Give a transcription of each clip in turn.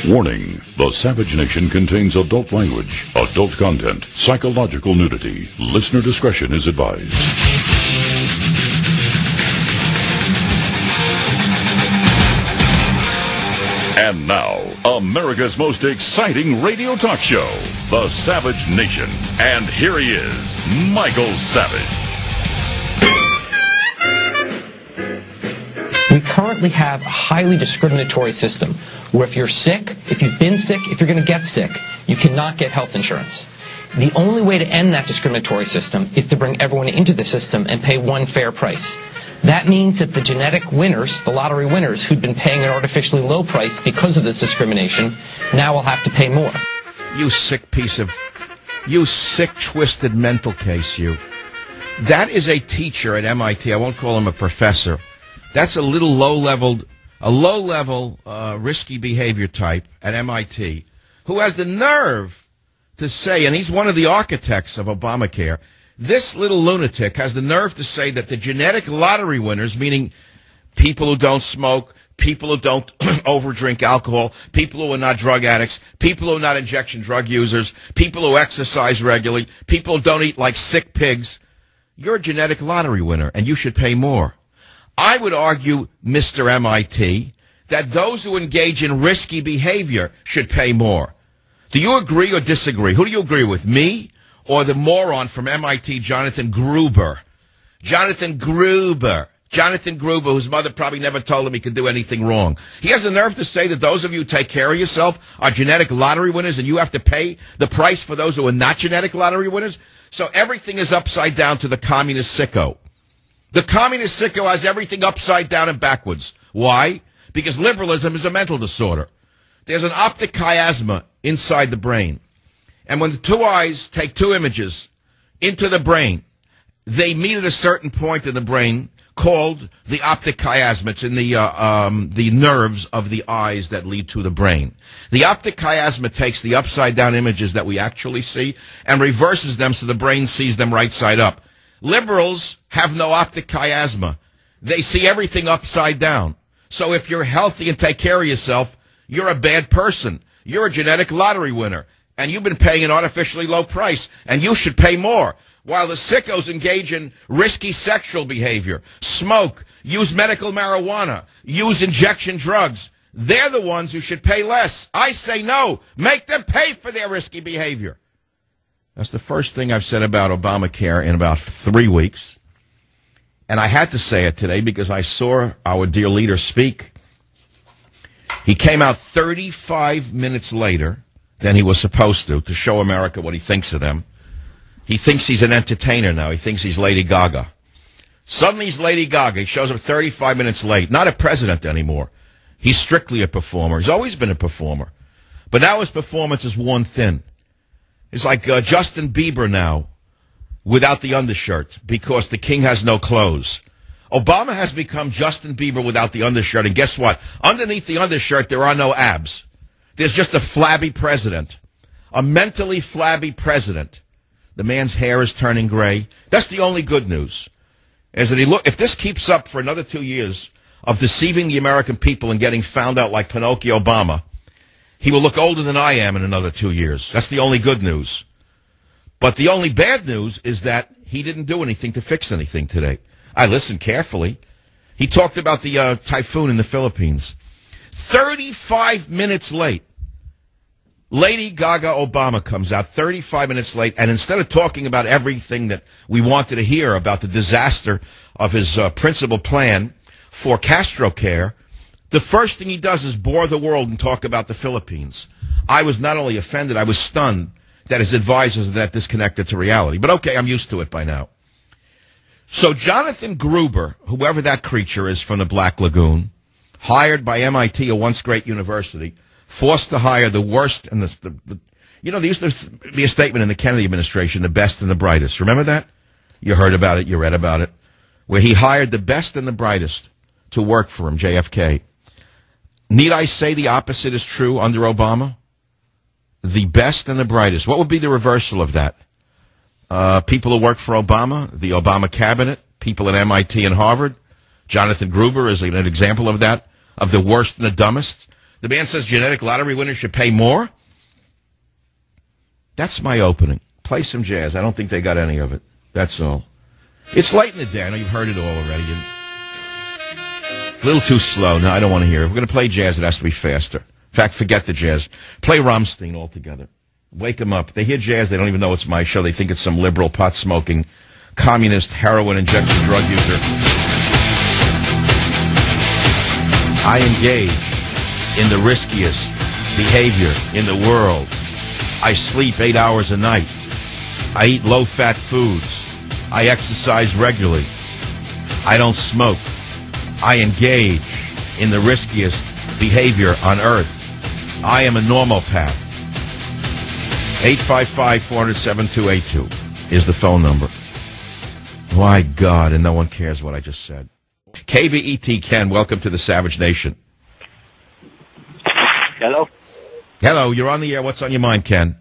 Warning, the Savage Nation contains adult language, adult content, psychological nudity. Listener discretion is advised. And now, America's most exciting radio talk show, The Savage Nation. And here he is, Michael Savage. We currently have a highly discriminatory system where if you're sick, if you've been sick, if you're going to get sick, you cannot get health insurance. The only way to end that discriminatory system is to bring everyone into the system and pay one fair price. That means that the genetic winners, the lottery winners, who'd been paying an artificially low price because of this discrimination, now will have to pay more. You sick, twisted mental case, you. That is a teacher at MIT. I won't call him a professor. That's a little low-level, risky behavior type at MIT who has the nerve to say, and he's one of the architects of Obamacare, this little lunatic has the nerve to say that the genetic lottery winners, meaning people who don't smoke, people who don't overdrink alcohol, people who are not drug addicts, people who are not injection drug users, people who exercise regularly, people who don't eat like sick pigs, you're a genetic lottery winner and you should pay more. I would argue, Mr. MIT, that those who engage in risky behavior should pay more. Do you agree or disagree? Who do you agree with, me or the moron from MIT, Jonathan Gruber? Jonathan Gruber, whose mother probably never told him he could do anything wrong. He has the nerve to say that those of you who take care of yourself are genetic lottery winners and you have to pay the price for those who are not genetic lottery winners? So everything is upside down to the communist sicko. The communist sicko has everything upside down and backwards. Why? Because liberalism is a mental disorder. There's an optic chiasma inside the brain. And when the two eyes take two images into the brain, they meet at a certain point in the brain called the optic chiasma. It's in the nerves of the eyes that lead to the brain. The optic chiasma takes the upside down images that we actually see and reverses them so the brain sees them right side up. Liberals have no optic chiasma. They see everything upside down. So if you're healthy and take care of yourself, you're a bad person. You're a genetic lottery winner. And you've been paying an artificially low price. And you should pay more. While the sickos engage in risky sexual behavior, smoke, use medical marijuana, use injection drugs, they're the ones who should pay less. I say no. Make them pay for their risky behavior. That's the first thing I've said about Obamacare in about 3 weeks. And I had to say it today because I saw our dear leader speak. He came out 35 minutes later than he was supposed to show America what he thinks of them. He thinks he's an entertainer now. He thinks he's Lady Gaga. Suddenly he's Lady Gaga. He shows up 35 minutes late. Not a president anymore. He's strictly a performer. He's always been a performer. But now his performance is worn thin. It's like Justin Bieber now without the undershirt because the king has no clothes. Obama has become Justin Bieber without the undershirt. And guess what? Underneath the undershirt, there are no abs. There's just a flabby president, a mentally flabby president. The man's hair is turning gray. That's the only good news. Is that if this keeps up for another 2 years of deceiving the American people and getting found out like Pinocchio Obama, he will look older than I am in another 2 years. That's the only good news. But the only bad news is that he didn't do anything to fix anything today. I listened carefully. He talked about the typhoon in the Philippines. 35 minutes late. Lady Gaga Obama comes out 35 minutes late, and instead of talking about everything that we wanted to hear about the disaster of his principal plan for CastroCare, the first thing he does is bore the world and talk about the Philippines. I was not only offended, I was stunned that his advisors are that disconnected to reality. But okay, I'm used to it by now. So Jonathan Gruber, whoever that creature is from the Black Lagoon, hired by MIT, a once great university, forced to hire the worst and there used to be a statement in the Kennedy administration, the best and the brightest. Remember that? You heard about it, you read about it, where he hired the best and the brightest to work for him, JFK. Need I say the opposite is true under Obama? The best and the brightest. What would be the reversal of that? People who work for Obama, the Obama cabinet, people at MIT and Harvard. Jonathan Gruber is an example of that, of the worst and the dumbest. The man says genetic lottery winners should pay more? That's my opening. Play some jazz. I don't think they got any of it. That's all. It's late in the day. I know you've heard it all already. A little too slow. No, I don't want to hear it. If we're going to play jazz, it has to be faster. In fact, forget the jazz. Play Rammstein altogether. Wake them up. They hear jazz. They don't even know it's my show. They think it's some liberal, pot-smoking, communist, heroin-injection drug user. I engage in the riskiest behavior in the world. I sleep 8 hours a night. I eat low-fat foods. I exercise regularly. I don't smoke. I engage in the riskiest behavior on earth. I am a normopath. 855-400-7282 is the phone number. My God, and no one cares what I just said. KBET Ken, welcome to the Savage Nation. Hello? Hello, you're on the air. What's on your mind, Ken?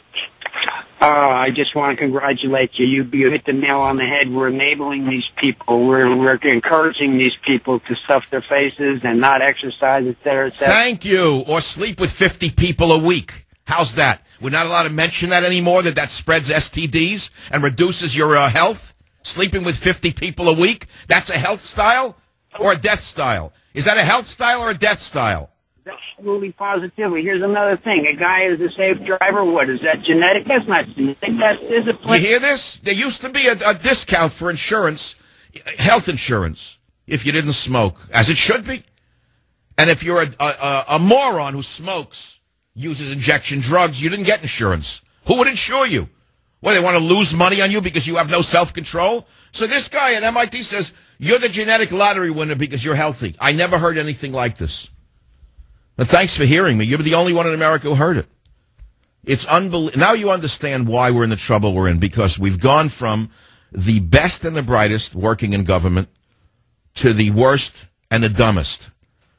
I just want to congratulate you. You hit the nail on the head. We're enabling these people. We're encouraging these people to stuff their faces and not exercise, et cetera, et cetera. Thank you. Or sleep with 50 people a week. How's that? We're not allowed to mention that anymore, that spreads STDs and reduces your health? Sleeping with 50 people a week? That's a health style or a death style? Is that a health style or a death style? Absolutely, positively. Here's another thing. A guy is a safe driver. What, is that genetic? That's not genetic. That's discipline. You hear this? There used to be a discount for insurance, health insurance, if you didn't smoke, as it should be. And if you're a moron who smokes, uses injection drugs, you didn't get insurance. Who would insure you? What, they want to lose money on you because you have no self-control? So this guy at MIT says, you're the genetic lottery winner because you're healthy. I never heard anything like this. But thanks for hearing me. You're the only one in America who heard it. It's unbelievable. Now you understand why we're in the trouble we're in, because we've gone from the best and the brightest working in government to the worst and the dumbest.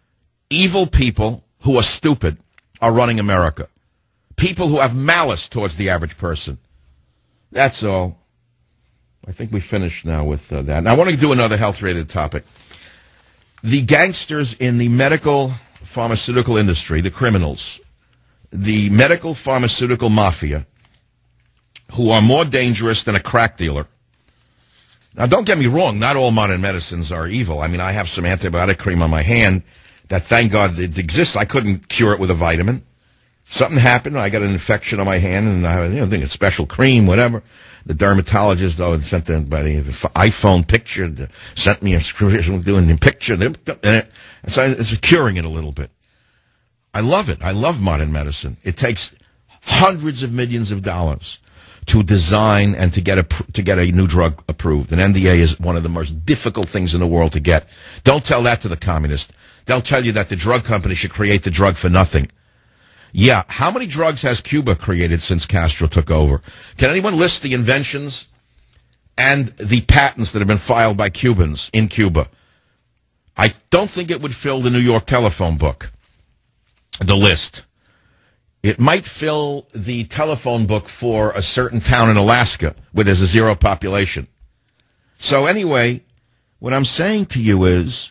Evil people who are stupid are running America. People who have malice towards the average person. That's all. I think we finished now with that. Now I want to do another health-related topic. The gangsters in the medical pharmaceutical industry, the criminals, the medical pharmaceutical mafia, who are more dangerous than a crack dealer. Now, don't get me wrong, not all modern medicines are evil. I mean, I have some antibiotic cream on my hand that, thank God, it exists. I couldn't cure it with a vitamin. Something happened, I got an infection on my hand, and I think it's special cream, whatever. The dermatologist, sent in by the iPhone picture, sent me a screen doing the picture, and so it's curing it a little bit. I love it. I love modern medicine. It takes hundreds of millions of dollars to design and to get a new drug approved. An NDA is one of the most difficult things in the world to get. Don't tell that to the communists. They'll tell you that the drug company should create the drug for nothing. Yeah, how many drugs has Cuba created since Castro took over? Can anyone list the inventions and the patents that have been filed by Cubans in Cuba? I don't think it would fill the New York telephone book, the list. It might fill the telephone book for a certain town in Alaska where there's a zero population. So anyway, what I'm saying to you is,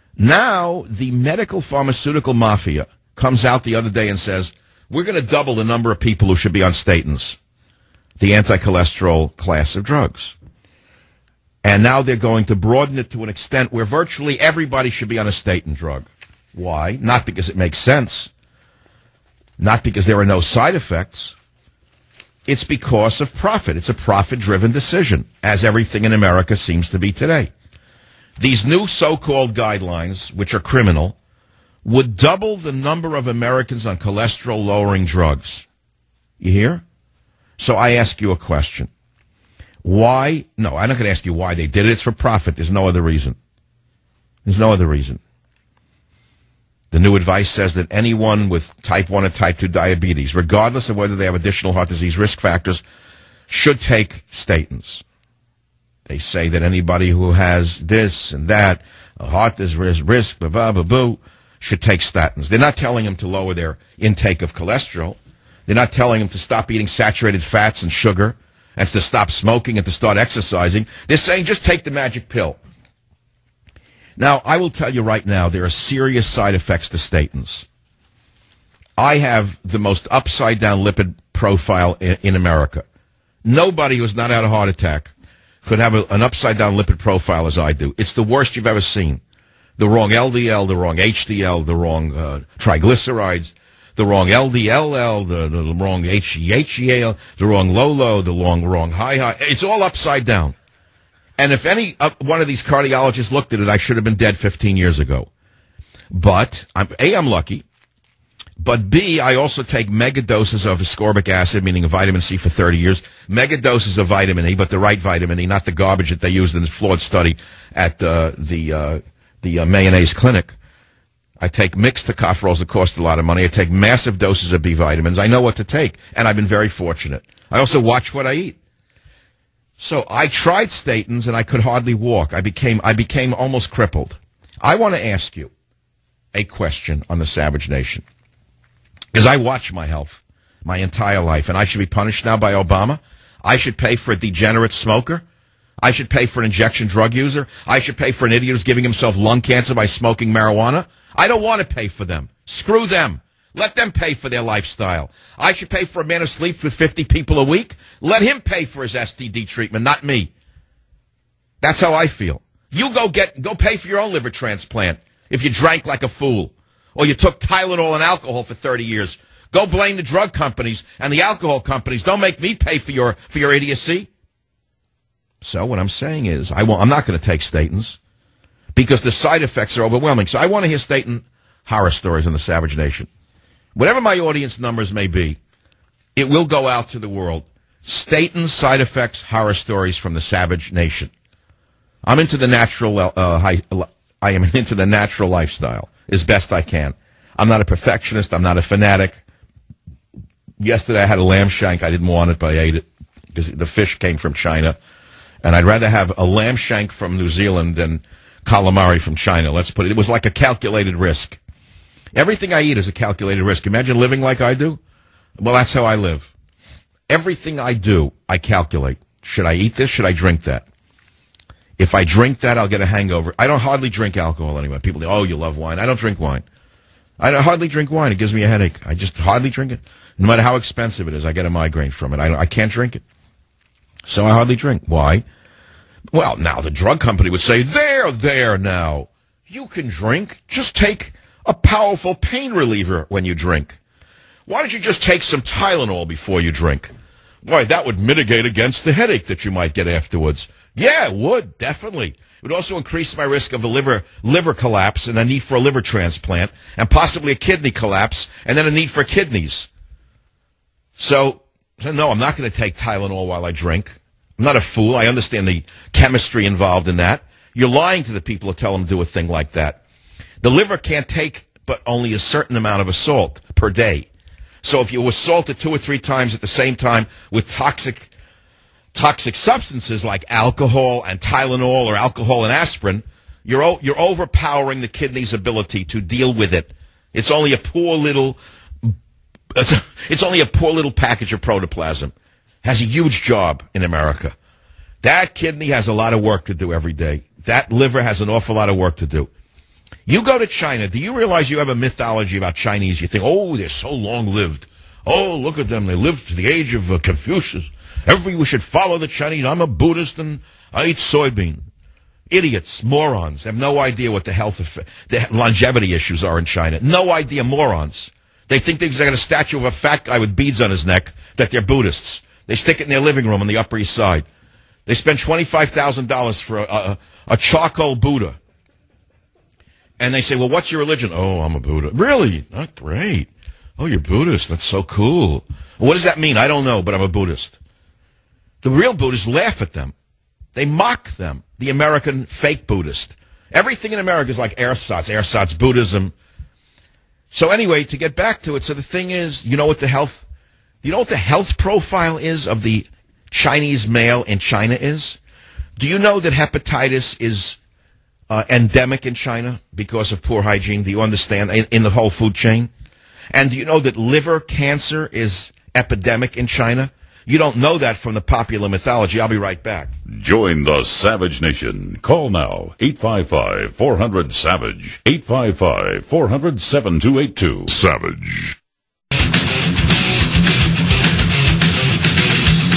now the medical pharmaceutical mafia comes out the other day and says, we're going to double the number of people who should be on statins, the anti-cholesterol class of drugs. And now they're going to broaden it to an extent where virtually everybody should be on a statin drug. Why? Not because it makes sense. Not because there are no side effects. It's because of profit. It's a profit-driven decision, as everything in America seems to be today. These new so-called guidelines, which are criminal, would double the number of Americans on cholesterol-lowering drugs. You hear? So I ask you a question. Why? No, I'm not going to ask you why they did it. It's for profit. There's no other reason. There's no other reason. The new advice says that anyone with type 1 or type 2 diabetes, regardless of whether they have additional heart disease risk factors, should take statins. They say that anybody who has this and that, a heart disease risk, blah, blah, blah, blah, should take statins. They're not telling them to lower their intake of cholesterol. They're not telling them to stop eating saturated fats and sugar and to stop smoking and to start exercising. They're saying just take the magic pill. Now, I will tell you right now, there are serious side effects to statins. I have the most upside-down lipid profile in America. Nobody who's not had a heart attack could have an upside-down lipid profile as I do. It's the worst you've ever seen. The wrong LDL, the wrong HDL, the wrong triglycerides, the wrong LDLL, the wrong HDL, the wrong low, the wrong high. It's all upside down. And if any one of these cardiologists looked at it, I should have been dead 15 years ago. But, I'm lucky. But B, I also take mega doses of ascorbic acid, meaning a vitamin C, for 30 years. Mega doses of vitamin E, but the right vitamin E, not the garbage that they used in the flawed study at the mayonnaise clinic. I take mixed tocopherols that cost a lot of money. I take massive doses of B vitamins. I know what to take, and I've been very fortunate. I also watch what I eat. So I tried statins, and I could hardly walk. I became almost crippled. I want to ask you a question on the Savage Nation, because I watch my health my entire life, and I should be punished now by Obama. I should pay for a degenerate smoker. I should pay for an injection drug user. I should pay for an idiot who's giving himself lung cancer by smoking marijuana. I don't want to pay for them. Screw them. Let them pay for their lifestyle. I should pay for a man who sleeps with 50 people a week. Let him pay for his STD treatment, not me. That's how I feel. You go pay for your own liver transplant if you drank like a fool, or you took Tylenol and alcohol for 30 years. Go blame the drug companies and the alcohol companies. Don't make me pay for your idiocy. So what I'm saying is, I'm not going to take statins because the side effects are overwhelming. So I want to hear statin horror stories in the Savage Nation. Whatever my audience numbers may be, it will go out to the world. Statin side effects horror stories from the Savage Nation. I'm into the natural. I am into the natural lifestyle as best I can. I'm not a perfectionist. I'm not a fanatic. Yesterday I had a lamb shank. I didn't want it, but I ate it because the fish came from China. And I'd rather have a lamb shank from New Zealand than calamari from China. Let's put it. It was like a calculated risk. Everything I eat is a calculated risk. Imagine living like I do. Well, that's how I live. Everything I do, I calculate. Should I eat this? Should I drink that? If I drink that, I'll get a hangover. I don't hardly drink alcohol anyway. People say, oh, you love wine. I don't drink wine. I hardly drink wine. It gives me a headache. I just hardly drink it. No matter how expensive it is, I get a migraine from it. I can't drink it. So I hardly drink. Why? Well, now the drug company would say, there now. You can drink. Just take a powerful pain reliever when you drink. Why don't you just take some Tylenol before you drink? Why, that would mitigate against the headache that you might get afterwards. Yeah, it would, definitely. It would also increase my risk of a liver collapse and a need for a liver transplant, and possibly a kidney collapse, and then a need for kidneys. So no, I'm not going to take Tylenol while I drink. I'm not a fool. I understand the chemistry involved in that. You're lying to the people who tell them to do a thing like that. The liver can't take but only a certain amount of assault per day. So if you assault it 2 or 3 times at the same time with toxic substances like alcohol and Tylenol or alcohol and aspirin, you're overpowering the kidney's ability to deal with it. It's only a poor little package of protoplasm. Has a huge job in America. That kidney has a lot of work to do every day. That liver has an awful lot of work to do. You go to China. Do you realize you have a mythology about Chinese? You think, oh, they're so long-lived. Oh, look at them. They lived to the age of Confucius. We should follow the Chinese. I'm a Buddhist and I eat soybean. Idiots, morons, have no idea what the longevity issues are in China. No idea, morons. They think they've got a statue of a fat guy with beads on his neck, that they're Buddhists. They stick it in their living room on the Upper East Side. They spend $25,000 for a charcoal Buddha. And they say, well, what's your religion? Oh, I'm a Buddha. Really? Not great. Oh, you're Buddhist. That's so cool. Well, what does that mean? I don't know, but I'm a Buddhist. The real Buddhists laugh at them. They mock them, the American fake Buddhist. Everything in America is like ersatz Buddhism. So anyway, to get back to it, so the thing is, you know what the health profile is of the Chinese male in China is? Do you know that hepatitis is endemic in China because of poor hygiene? Do you understand, in the whole food chain? And do you know that liver cancer is epidemic in China? You don't know that from the popular mythology. I'll be right back. Join the Savage Nation. Call now, 855-400-SAVAGE, 855-400-7282. Savage.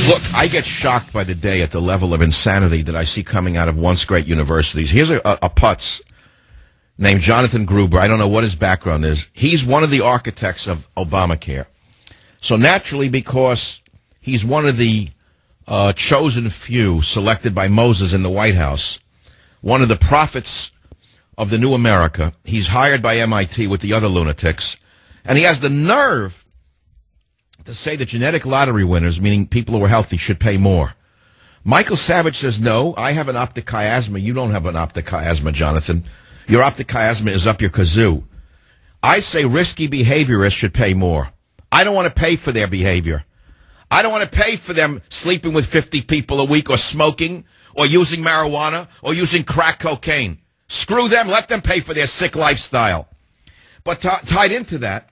Look, I get shocked by the day at the level of insanity that I see coming out of once great universities. Here's a putz named Jonathan Gruber. I don't know what his background is. He's one of the architects of Obamacare. So naturally, because he's one of the chosen few selected by Moses in the White House, one of the prophets of the new America, he's hired by MIT with the other lunatics, and he has the nerve to say that genetic lottery winners, meaning people who are healthy, should pay more. Michael Savage says, no, I have an optic chiasma. You don't have an optic chiasma, Jonathan. Your optic chiasma is up your kazoo. I say risky behaviorists should pay more. I don't want to pay for their behavior. I don't want to pay for them sleeping with 50 people a week or smoking or using marijuana or using crack cocaine. Screw them. Let them pay for their sick lifestyle. But tied into that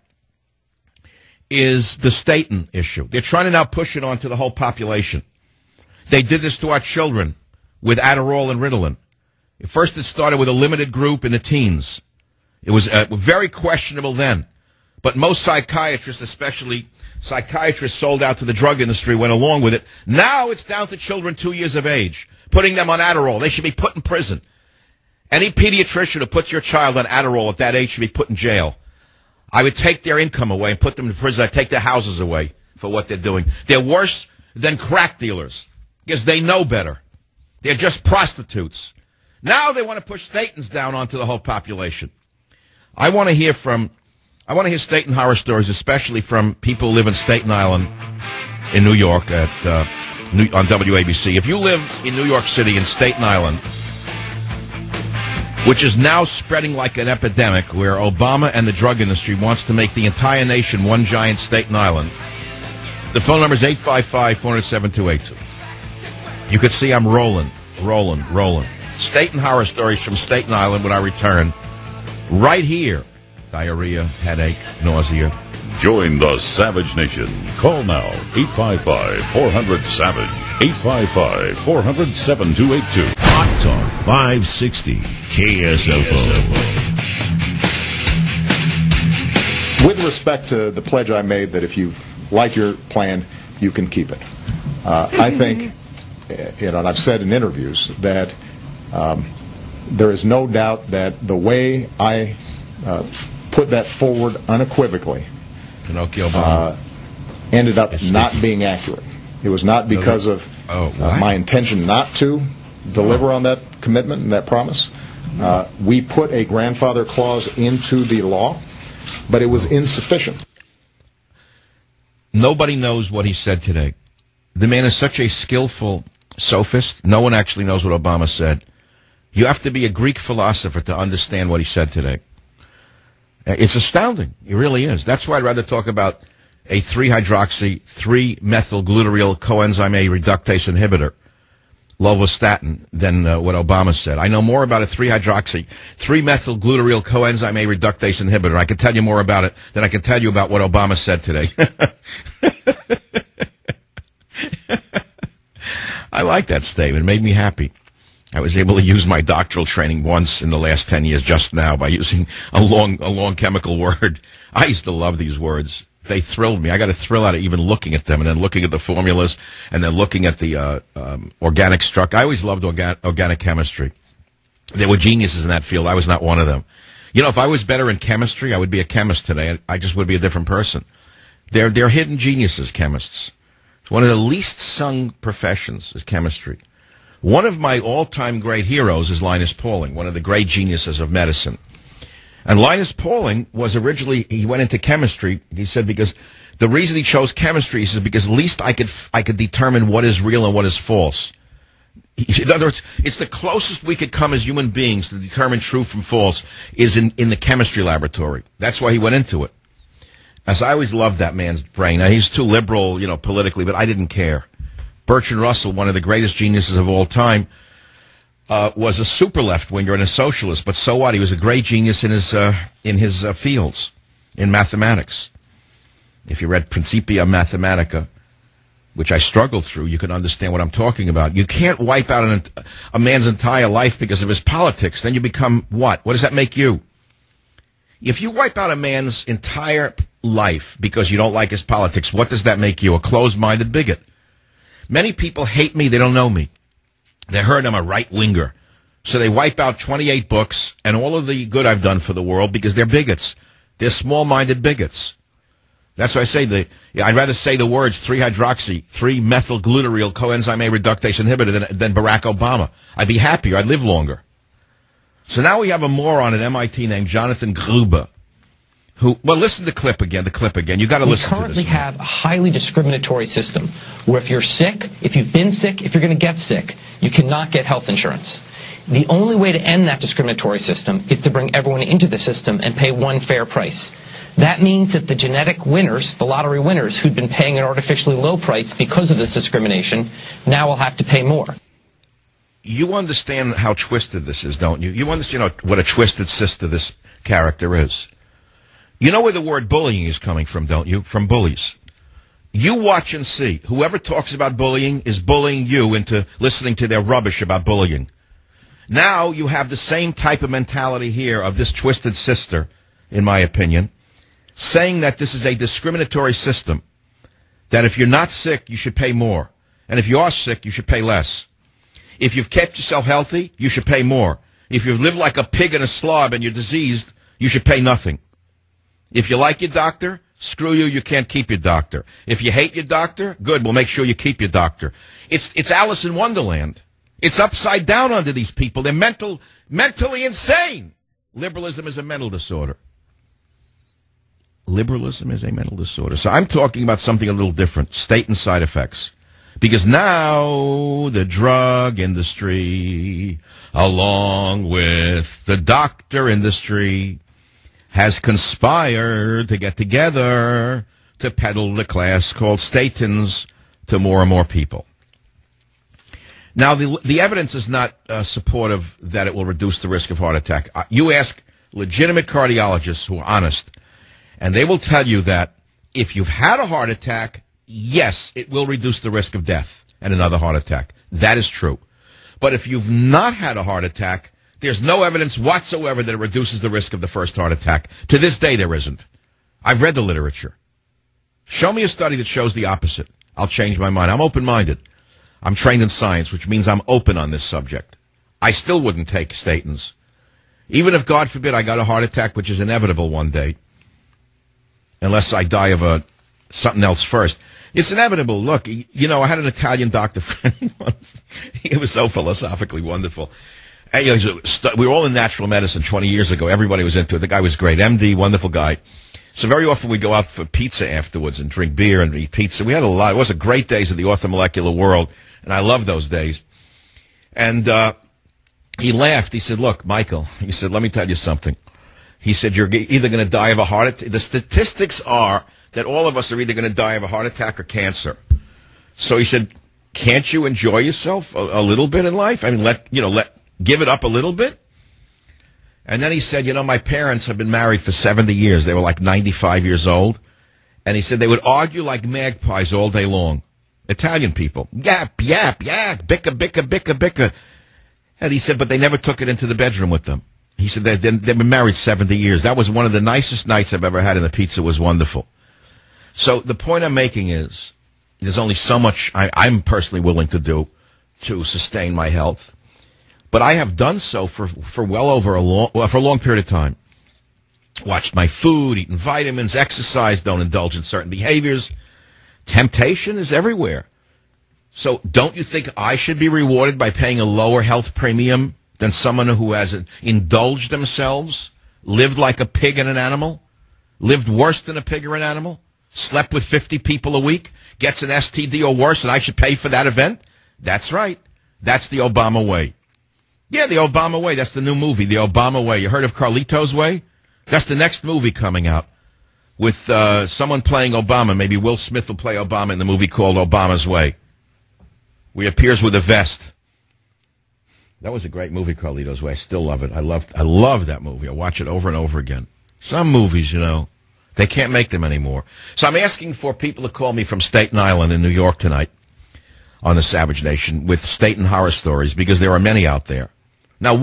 is the Staten issue. They're trying to now push it onto the whole population. They did this to our children with Adderall and Ritalin. First, it started with a limited group in the teens. It was very questionable then. But most psychiatrists, especially psychiatrists sold out to the drug industry, went along with it. Now it's down to children 2 years of age, putting them on Adderall. They should be put in prison. Any pediatrician who puts your child on Adderall at that age should be put in jail. I would take their income away and put them in prison. I'd take their houses away for what they're doing. They're worse than crack dealers because they know better. They're just prostitutes. Now they want to push Statens down onto the whole population. I want to hear Staten horror stories, especially from people who live in Staten Island in New York on WABC. If you live in New York City in Staten Island, which is now spreading like an epidemic, where Obama and the drug industry wants to make the entire nation one giant Staten Island, the phone number is 855-407-282. You could see I'm rolling. Staten horror stories from Staten Island when I return. Right here. Diarrhea, headache, nausea. Join the Savage Nation. Call now, 855-400-SAVAGE, 855-400-7282. Hot Talk 560 KSFO. With respect to the pledge I made that if you like your plan, you can keep it. I think, and I've said in interviews, that there is no doubt that the way I put that forward unequivocally ended up not being accurate. It was not because of my intention not to deliver on that commitment and that promise. We put a grandfather clause into the law, but it was insufficient. Nobody knows what he said today. The man is such a skillful sophist. No one actually knows what Obama said. You have to be a Greek philosopher to understand what he said today. It's astounding. It really is. That's why I'd rather talk about a 3-hydroxy, 3-methylglutarate coenzyme A reductase inhibitor, lovastatin, than what Obama said. I know more about a 3-hydroxy, 3-methylglutarate coenzyme A reductase inhibitor. I can tell you more about it than I can tell you about what Obama said today. I like that statement. It made me happy. I was able to use my doctoral training once in the last 10 years just now by using a long chemical word. I used to love these words. They thrilled me. I got a thrill out of even looking at them and then looking at the formulas and then looking at the organic structure. I always loved organic chemistry. There were geniuses in that field. I was not one of them. You know, if I was better in chemistry, I would be a chemist today. I just would be a different person. They're hidden geniuses, chemists. It's one of the least sung professions is chemistry. One of my all-time great heroes is Linus Pauling, one of the great geniuses of medicine. And Linus Pauling was originally, he went into chemistry, he said, because the reason he chose chemistry, he says, because at least I could determine what is real and what is false. In other words, it's the closest we could come as human beings to determine true from false is in the chemistry laboratory. That's why he went into it. As I always loved that man's brain. Now, he's too liberal, politically, but I didn't care. Bertrand Russell, one of the greatest geniuses of all time, was a super left-winger and a socialist, but so what? He was a great genius in his fields, in mathematics. If you read Principia Mathematica, which I struggled through, you can understand what I'm talking about. You can't wipe out a man's entire life because of his politics. Then you become what? What does that make you? If you wipe out a man's entire life because you don't like his politics, what does that make you? A closed-minded bigot. Many people hate me. They don't know me. They heard I'm a right-winger. So they wipe out 28 books and all of the good I've done for the world because they're bigots. They're small-minded bigots. That's why I say I'd rather say the words 3-hydroxy, 3-methylglutarate coenzyme A reductase inhibitor than Barack Obama. I'd be happier. I'd live longer. So now we have a moron at MIT named Jonathan Gruber, who, well, listen to the clip again. You got to listen to this. We currently have a highly discriminatory system where if you're sick, if you've been sick, if you're going to get sick, you cannot get health insurance. The only way to end that discriminatory system is to bring everyone into the system and pay one fair price. That means that the genetic winners, the lottery winners who'd been paying an artificially low price because of this discrimination, now will have to pay more. You understand how twisted this is, don't you? You understand what a twisted sister this character is. You know where the word bullying is coming from, don't you? From bullies. You watch and see. Whoever talks about bullying is bullying you into listening to their rubbish about bullying. Now you have the same type of mentality here of this twisted sister, in my opinion, saying that this is a discriminatory system, that if you're not sick, you should pay more. And if you are sick, you should pay less. If you've kept yourself healthy, you should pay more. If you've lived like a pig and a slob and you're diseased, you should pay nothing. If you like your doctor, screw you, you can't keep your doctor. If you hate your doctor, good, we'll make sure you keep your doctor. It's Alice in Wonderland. It's upside down under these people. They're mentally insane. Liberalism is a mental disorder. Liberalism is a mental disorder. So I'm talking about something a little different, state and side effects. Because now the drug industry, along with the doctor industry, has conspired to get together to peddle the class called statins to more and more people. Now, the evidence is not supportive that it will reduce the risk of heart attack. You ask legitimate cardiologists who are honest, and they will tell you that if you've had a heart attack, yes, it will reduce the risk of death and another heart attack. That is true. But if you've not had a heart attack, there's no evidence whatsoever that it reduces the risk of the first heart attack. To this day, there isn't. I've read the literature. Show me a study that shows the opposite. I'll change my mind. I'm open-minded. I'm trained in science, which means I'm open on this subject. I still wouldn't take statins. Even if, God forbid, I got a heart attack, which is inevitable one day, unless I die of something else first. It's inevitable. Look, I had an Italian doctor friend once. He was so philosophically wonderful. And, we were all in natural medicine 20 years ago. Everybody was into it. The guy was great. MD, wonderful guy. So very often we go out for pizza afterwards and drink beer and eat pizza. We had a lot. It was a great days of the orthomolecular world, and I love those days. And he laughed. He said, look, Michael, he said, let me tell you something. He said, you're either going to die of a heart attack. The statistics are that all of us are either going to die of a heart attack or cancer. So he said, can't you enjoy yourself a little bit in life? I mean, give it up a little bit. And then he said, my parents have been married for 70 years. They were like 95 years old. And he said they would argue like magpies all day long. Italian people. Yap, yap, yap, bicker, bicker, bicker, bicker. And he said, but they never took it into the bedroom with them. He said they've been married 70 years. That was one of the nicest nights I've ever had, and the pizza was wonderful. So the point I'm making is there's only so much I'm personally willing to do to sustain my health. But I have done so for well over a long period of time. Watched my food, eaten vitamins, exercised, don't indulge in certain behaviors. Temptation is everywhere. So don't you think I should be rewarded by paying a lower health premium than someone who has indulged themselves, lived like a pig and an animal, lived worse than a pig or an animal, slept with 50 people a week, gets an STD or worse, and I should pay for that event? That's right. That's the Obama way. Yeah, the Obama way. That's the new movie, The Obama Way. You heard of Carlito's Way? That's the next movie coming out with someone playing Obama. Maybe Will Smith will play Obama in the movie called Obama's Way. He appears with a vest. That was a great movie, Carlito's Way. I still love it. I love that movie. I watch it over and over again. Some movies, they can't make them anymore. So I'm asking for people to call me from Staten Island in New York tonight on the Savage Nation with Staten horror stories, because there are many out there. Now,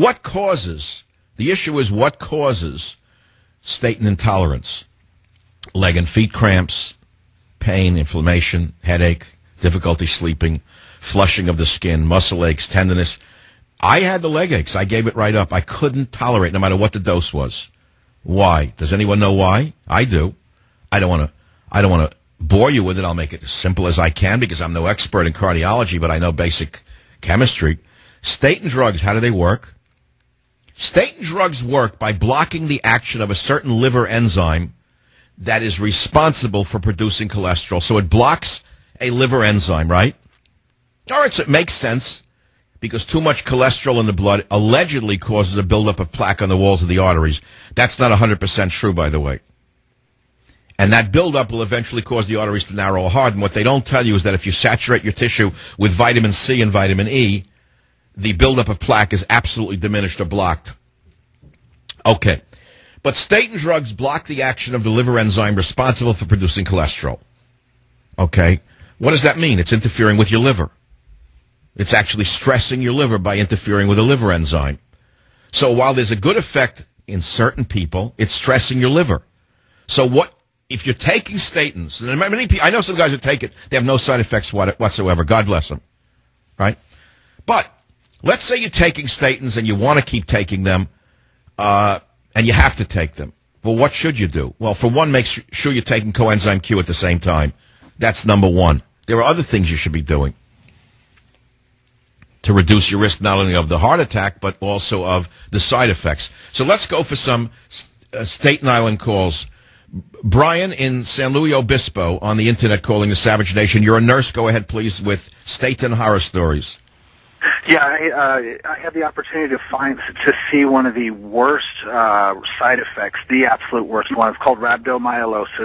the issue is what causes Staten intolerance? Leg and feet cramps, pain, inflammation, headache, difficulty sleeping, flushing of the skin, muscle aches, tenderness. I had the leg aches. I gave it right up. I couldn't tolerate, no matter what the dose was. Why? Does anyone know why? I do. I don't want to bore you with it. I'll make it as simple as I can because I'm no expert in cardiology, but I know basic chemistry. Statin drugs, how do they work? Statin drugs work by blocking the action of a certain liver enzyme that is responsible for producing cholesterol. So it blocks a liver enzyme, right? All right, so it makes sense because too much cholesterol in the blood allegedly causes a buildup of plaque on the walls of the arteries. That's not 100% true, by the way. And that buildup will eventually cause the arteries to narrow or harden. What they don't tell you is that if you saturate your tissue with vitamin C and vitamin E, the buildup of plaque is absolutely diminished or blocked. Okay. But statin drugs block the action of the liver enzyme responsible for producing cholesterol. Okay. What does that mean? It's interfering with your liver. It's actually stressing your liver by interfering with a liver enzyme. So while there's a good effect in certain people, it's stressing your liver. So what if you're taking statins? And many people, I know some guys who take it, they have no side effects whatsoever. God bless them. Right? But let's say you're taking statins and you want to keep taking them, and you have to take them. Well, what should you do? Well, for one, make sure you're taking coenzyme Q at the same time. That's number one. There are other things you should be doing to reduce your risk not only of the heart attack, but also of the side effects. So let's go for some Staten Island calls. Brian in San Luis Obispo on the Internet calling the Savage Nation. You're a nurse. Go ahead, please, with Staten horror stories. Yeah, I had the opportunity to see one of the worst side effects, the absolute worst one. It's called rhabdomyolysis.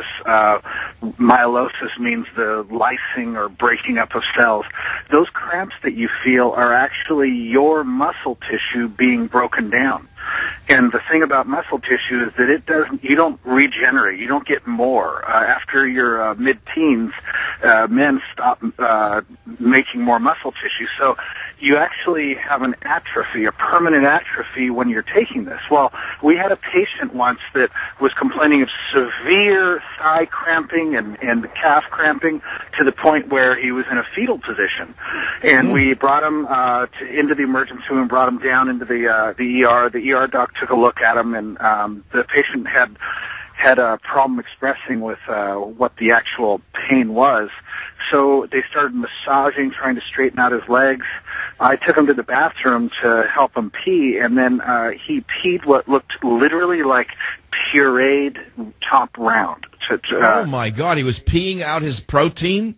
Myelosis means the lysing or breaking up of cells. Those cramps that you feel are actually your muscle tissue being broken down. And the thing about muscle tissue is that you don't regenerate, you don't get more. After your mid-teens, men stop making more muscle tissue. So you actually have an atrophy, a permanent atrophy when you're taking this. Well, we had a patient once that was complaining of severe thigh cramping and calf cramping to the point where he was in a fetal position. And we brought him into the emergency room and brought him down into the ER. The ER doc took a look at him, and the patient had a problem expressing with what the actual pain was. So they started massaging, trying to straighten out his legs. I took him to the bathroom to help him pee, and then he peed what looked literally like pureed top round. Oh, my God. He was peeing out his protein?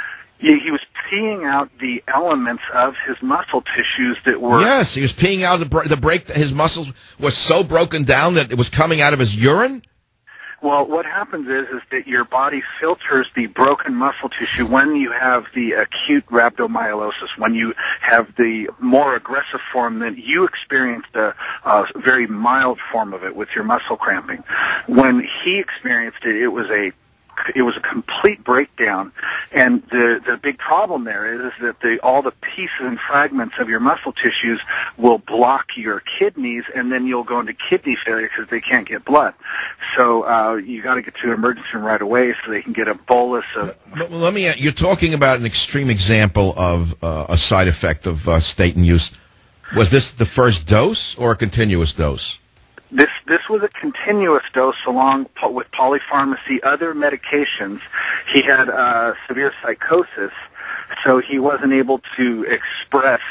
He was peeing out the elements of his muscle tissues that were... Yes, he was peeing out his muscles were so broken down that it was coming out of his urine? Well, what happens is that your body filters the broken muscle tissue when you have the acute rhabdomyolysis, when you have the more aggressive form. Then you experienced a very mild form of it with your muscle cramping. When he experienced it, it was a complete breakdown, and the big problem there is that all the pieces and fragments of your muscle tissues will block your kidneys, and then you'll go into kidney failure because they can't get blood. So you got to get to an emergency room right away so they can get a bolus of... You're talking about an extreme example of a side effect of statin use. Was this the first dose or a continuous dose? This was a continuous dose along with polypharmacy, other medications. He had severe psychosis, so he wasn't able to express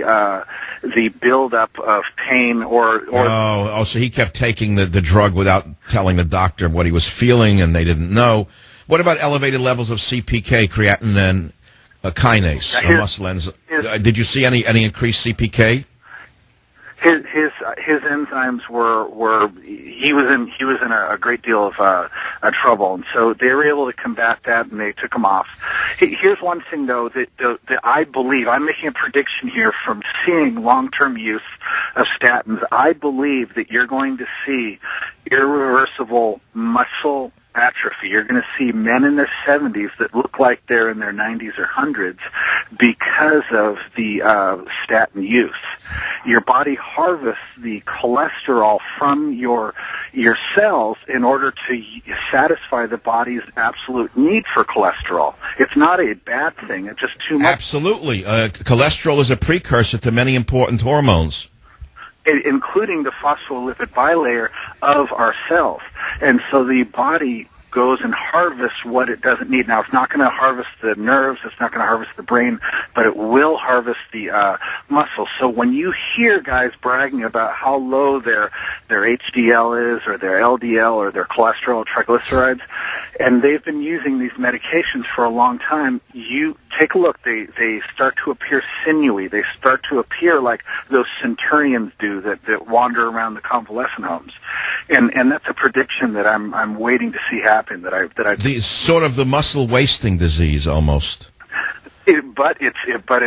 the buildup of pain or. So he kept taking the drug without telling the doctor what he was feeling, and they didn't know. What about elevated levels of CPK, creatinine, kinase, muscle enzyme? Did you see any increased CPK? His enzymes were he was in a great deal of trouble, and so they were able to combat that, and they took him off. Here's one thing though that I believe, I'm making a prediction here from seeing long-term use of statins. I believe that you're going to see irreversible muscle atrophy. You're going to see men in their 70s that look like they're in their 90s or 100s because of the statin use. Your body harvests the cholesterol from your cells in order to satisfy the body's absolute need for cholesterol. It's not a bad thing. It's just too much. Absolutely. Cholesterol is a precursor to many important hormones, including the phospholipid bilayer of our cells. And so the body goes and harvests what it doesn't need. Now, it's not going to harvest the nerves, it's not going to harvest the brain, but it will harvest the muscle. So when you hear guys bragging about how low their HDL is, or their LDL, or their cholesterol, triglycerides, and they've been using these medications for a long time, you take a look. They start to appear sinewy. They start to appear like those centurions do that wander around the convalescent homes. And that's a prediction that I'm waiting to see happen. The sort of the muscle wasting disease almost. But it's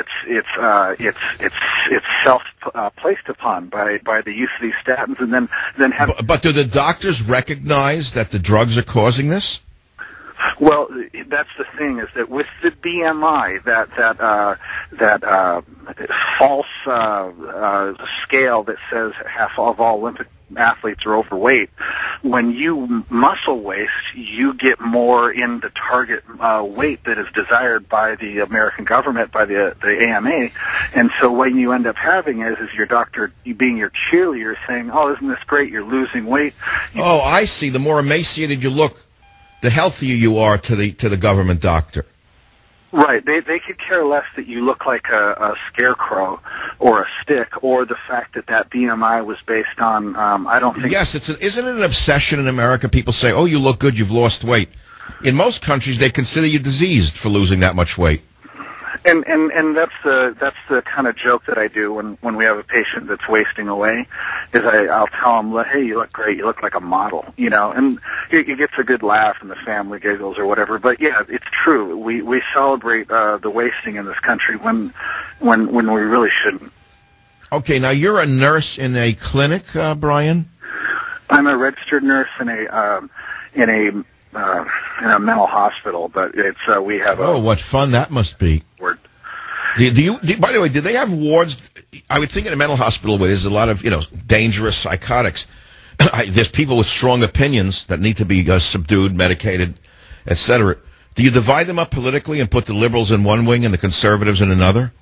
self placed upon by the use of these statins, and then have. But do the doctors recognize that the drugs are causing this? Well, that's the thing, is that with the BMI, that false scale that says half of all Olympic athletes are overweight, when you muscle waste, you get more in the target weight that is desired by the American government, by the AMA. And so what you end up having is your doctor being your cheerleader saying, oh, isn't this great, you're losing weight. Oh, I see. The more emaciated you look, the healthier you are to the government doctor. Right. They could care less that you look like a scarecrow or a stick, or the fact that BMI was based on, I don't think... Yes, isn't it an obsession in America? People say, oh, you look good, you've lost weight. In most countries, they consider you diseased for losing that much weight. And that's the kind of joke that I do when we have a patient that's wasting away, is I'll tell them, hey, you look great, you look like a model, and it gets a good laugh and the family giggles or whatever. But yeah, it's true. We celebrate the wasting in this country when we really shouldn't. Okay, now you're a nurse in a clinic, Brian? I'm a registered nurse in a mental hospital, but we have a... Oh, what fun that must be. Word. By the way, do they have wards? I would think in a mental hospital where there's a lot of, dangerous psychotics, there's people with strong opinions that need to be subdued, medicated, etc. Do you divide them up politically and put the liberals in one wing and the conservatives in another?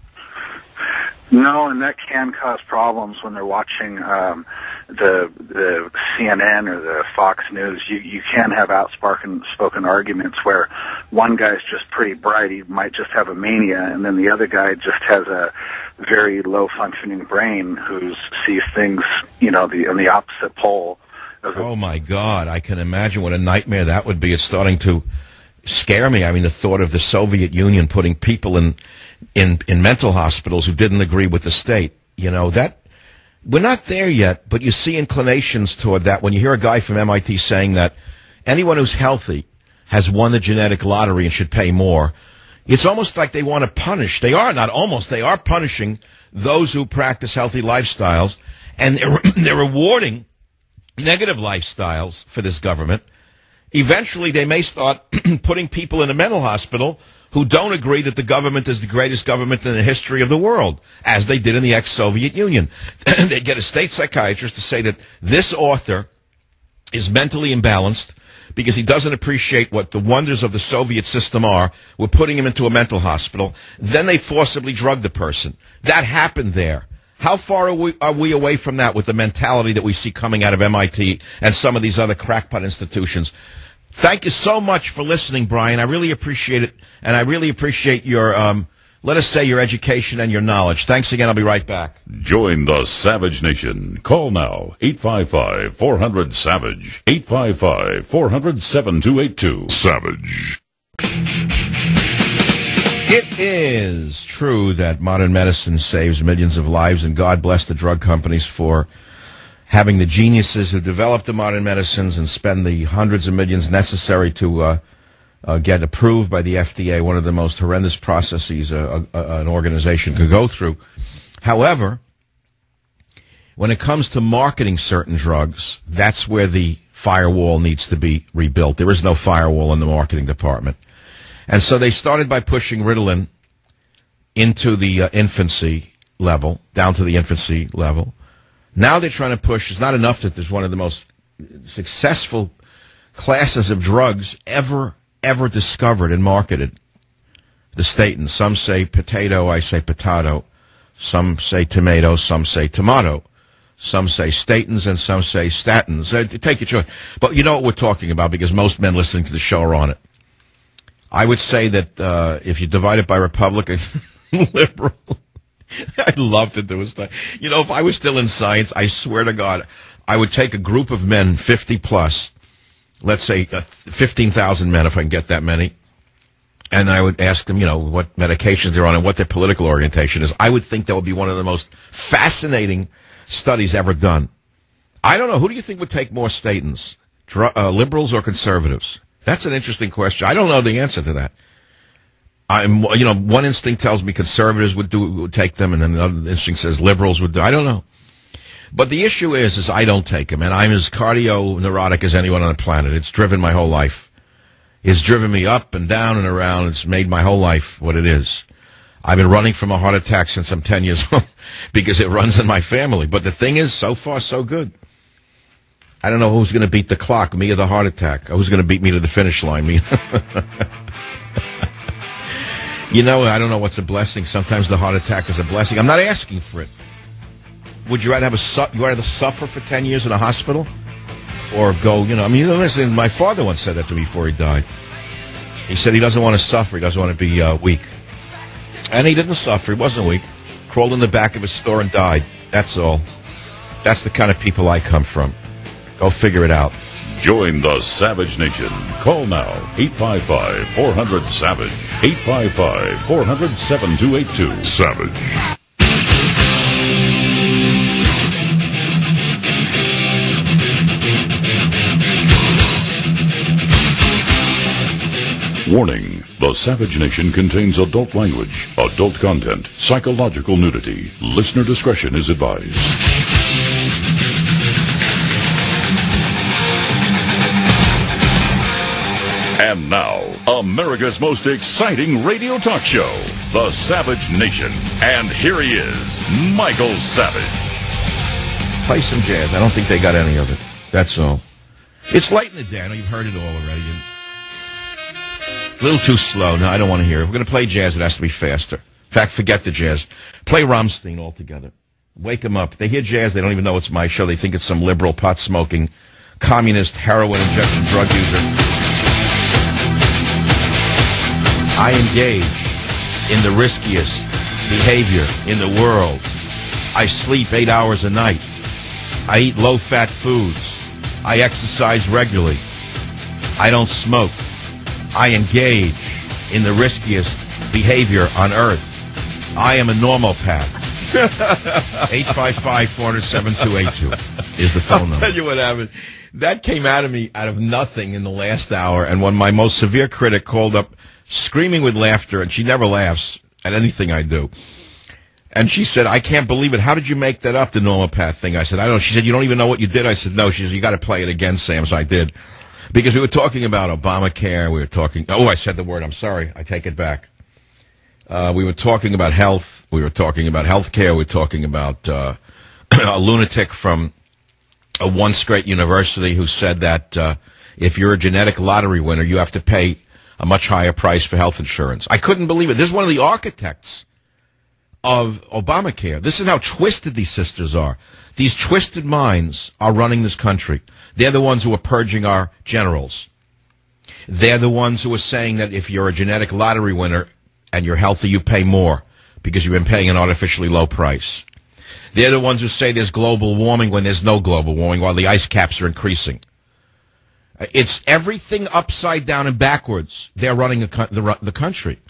No, and that can cause problems when they're watching the CNN or the Fox News. You can have outspoken arguments where one guy's just pretty bright, he might just have a mania, and then the other guy just has a very low-functioning brain who sees things, on the opposite pole. Oh, my God. I can imagine what a nightmare that would be. It's starting to scare me. I mean, the thought of the Soviet Union putting people in mental hospitals who didn't agree with the state, that we're not there yet, but you see inclinations toward that when you hear a guy from MIT saying that anyone who's healthy has won the genetic lottery and should pay more. It's almost like they want to punish. They are punishing those who practice healthy lifestyles, and they're rewarding negative lifestyles for this government. Eventually, they may start putting people in a mental hospital who don't agree that the government is the greatest government in the history of the world, as they did in the ex-Soviet Union. They get a state psychiatrist to say that this author is mentally imbalanced because he doesn't appreciate what the wonders of the Soviet system are. We're putting him into a mental hospital. Then they forcibly drug the person. That happened there. How far are we away from that with the mentality that we see coming out of MIT and some of these other crackpot institutions? Thank you so much for listening, Brian. I really appreciate it, and I really appreciate your, let us say, your education and your knowledge. Thanks again. I'll be right back. Join the Savage Nation. Call now, 855-400-SAVAGE, 855-400-7282. Savage. It is true that modern medicine saves millions of lives, and God bless the drug companies for having the geniuses who develop the modern medicines and spend the hundreds of millions necessary to get approved by the FDA, one of the most horrendous processes an organization could go through. However, when it comes to marketing certain drugs, that's where the firewall needs to be rebuilt. There is no firewall in the marketing department. And so they started by pushing Ritalin into the infancy level, down to the infancy level. Now they're trying to push, it's not enough that there's one of the most successful classes of drugs ever discovered and marketed, the statins. Some say potato, I say potato. Some say tomato, some say tomato. Some say statins and some say statins. Take your choice. But you know what we're talking about because most men listening to the show are on it. I would say that if you divide it by Republican, liberal, I'd love to do a study. You know, if I was still in science, I swear to God, I would take a group of men, 50 plus, let's say 15,000 men if I can get that many, and I would ask them, you know, what medications they're on and what their political orientation is. I would think that would be one of the most fascinating studies ever done. I don't know. Who do you think would take more statins, liberals or conservatives? That's an interesting question. I don't know the answer to that. One instinct tells me conservatives would take them, and then the other instinct says liberals would do. I don't know. But the issue is I don't take them, and I'm as cardio-neurotic as anyone on the planet. It's driven my whole life. It's driven me up and down and around. It's made my whole life what it is. I've been running from a heart attack since I'm 10 years old because it runs in my family. But the thing is, so far, so good. I don't know who's going to beat the clock, me or the heart attack. Or who's going to beat me to the finish line, me. You know, I don't know what's a blessing. Sometimes the heart attack is a blessing. I'm not asking for it. Would you rather suffer for 10 years in a hospital? Or go, listen, my father once said that to me before he died. He said he doesn't want to suffer. He doesn't want to be weak. And he didn't suffer. He wasn't weak. Crawled in the back of his store and died. That's all. That's the kind of people I come from. Go figure it out. Join the Savage Nation. Call now, 855-400-SAVAGE. 855-400-7282. Savage. Warning. The Savage Nation contains adult language, adult content, psychological nudity. Listener discretion is advised. And now, America's most exciting radio talk show, The Savage Nation. And here he is, Michael Savage. Play some jazz. I don't think they got any of it. That's all. It's late in the day. I know you've heard it all already. A little too slow. No, I don't want to hear it. We're going to play jazz. It has to be faster. In fact, forget the jazz. Play Rammstein altogether. Wake them up. They hear jazz. They don't even know it's my show. They think it's some liberal, pot-smoking, communist, heroin injection drug user. I engage in the riskiest behavior in the world. I sleep 8 hours a night. I eat low-fat foods. I exercise regularly. I don't smoke. I engage in the riskiest behavior on earth. I am a normopath. 855-400-7282 is the phone number. I'll tell you what happened. That came out of me out of nothing in the last hour, and when my most severe critic called up screaming with laughter, and she never laughs at anything I do, and she said, I can't believe it. How did you make that up, the normopath thing? I said, I don't know. She said, you don't even know what you did? I said, no. She said, you got to play it again, Sam. So I did. Because we were talking about Obamacare, we were talking... Oh, I said the word. I'm sorry. I take it back. We were talking about health. We were talking about health care. We were talking about a lunatic from a once-great university who said that if you're a genetic lottery winner, you have to pay a much higher price for health insurance. I couldn't believe it. This is one of the architects of Obamacare. This is how twisted these sisters are. These twisted minds are running this country. They're the ones who are purging our generals. They're the ones who are saying that if you're a genetic lottery winner and you're healthy, you pay more because you've been paying an artificially low price. They're the ones who say there's global warming when there's no global warming while the ice caps are increasing. It's everything upside down and backwards. They're running the country.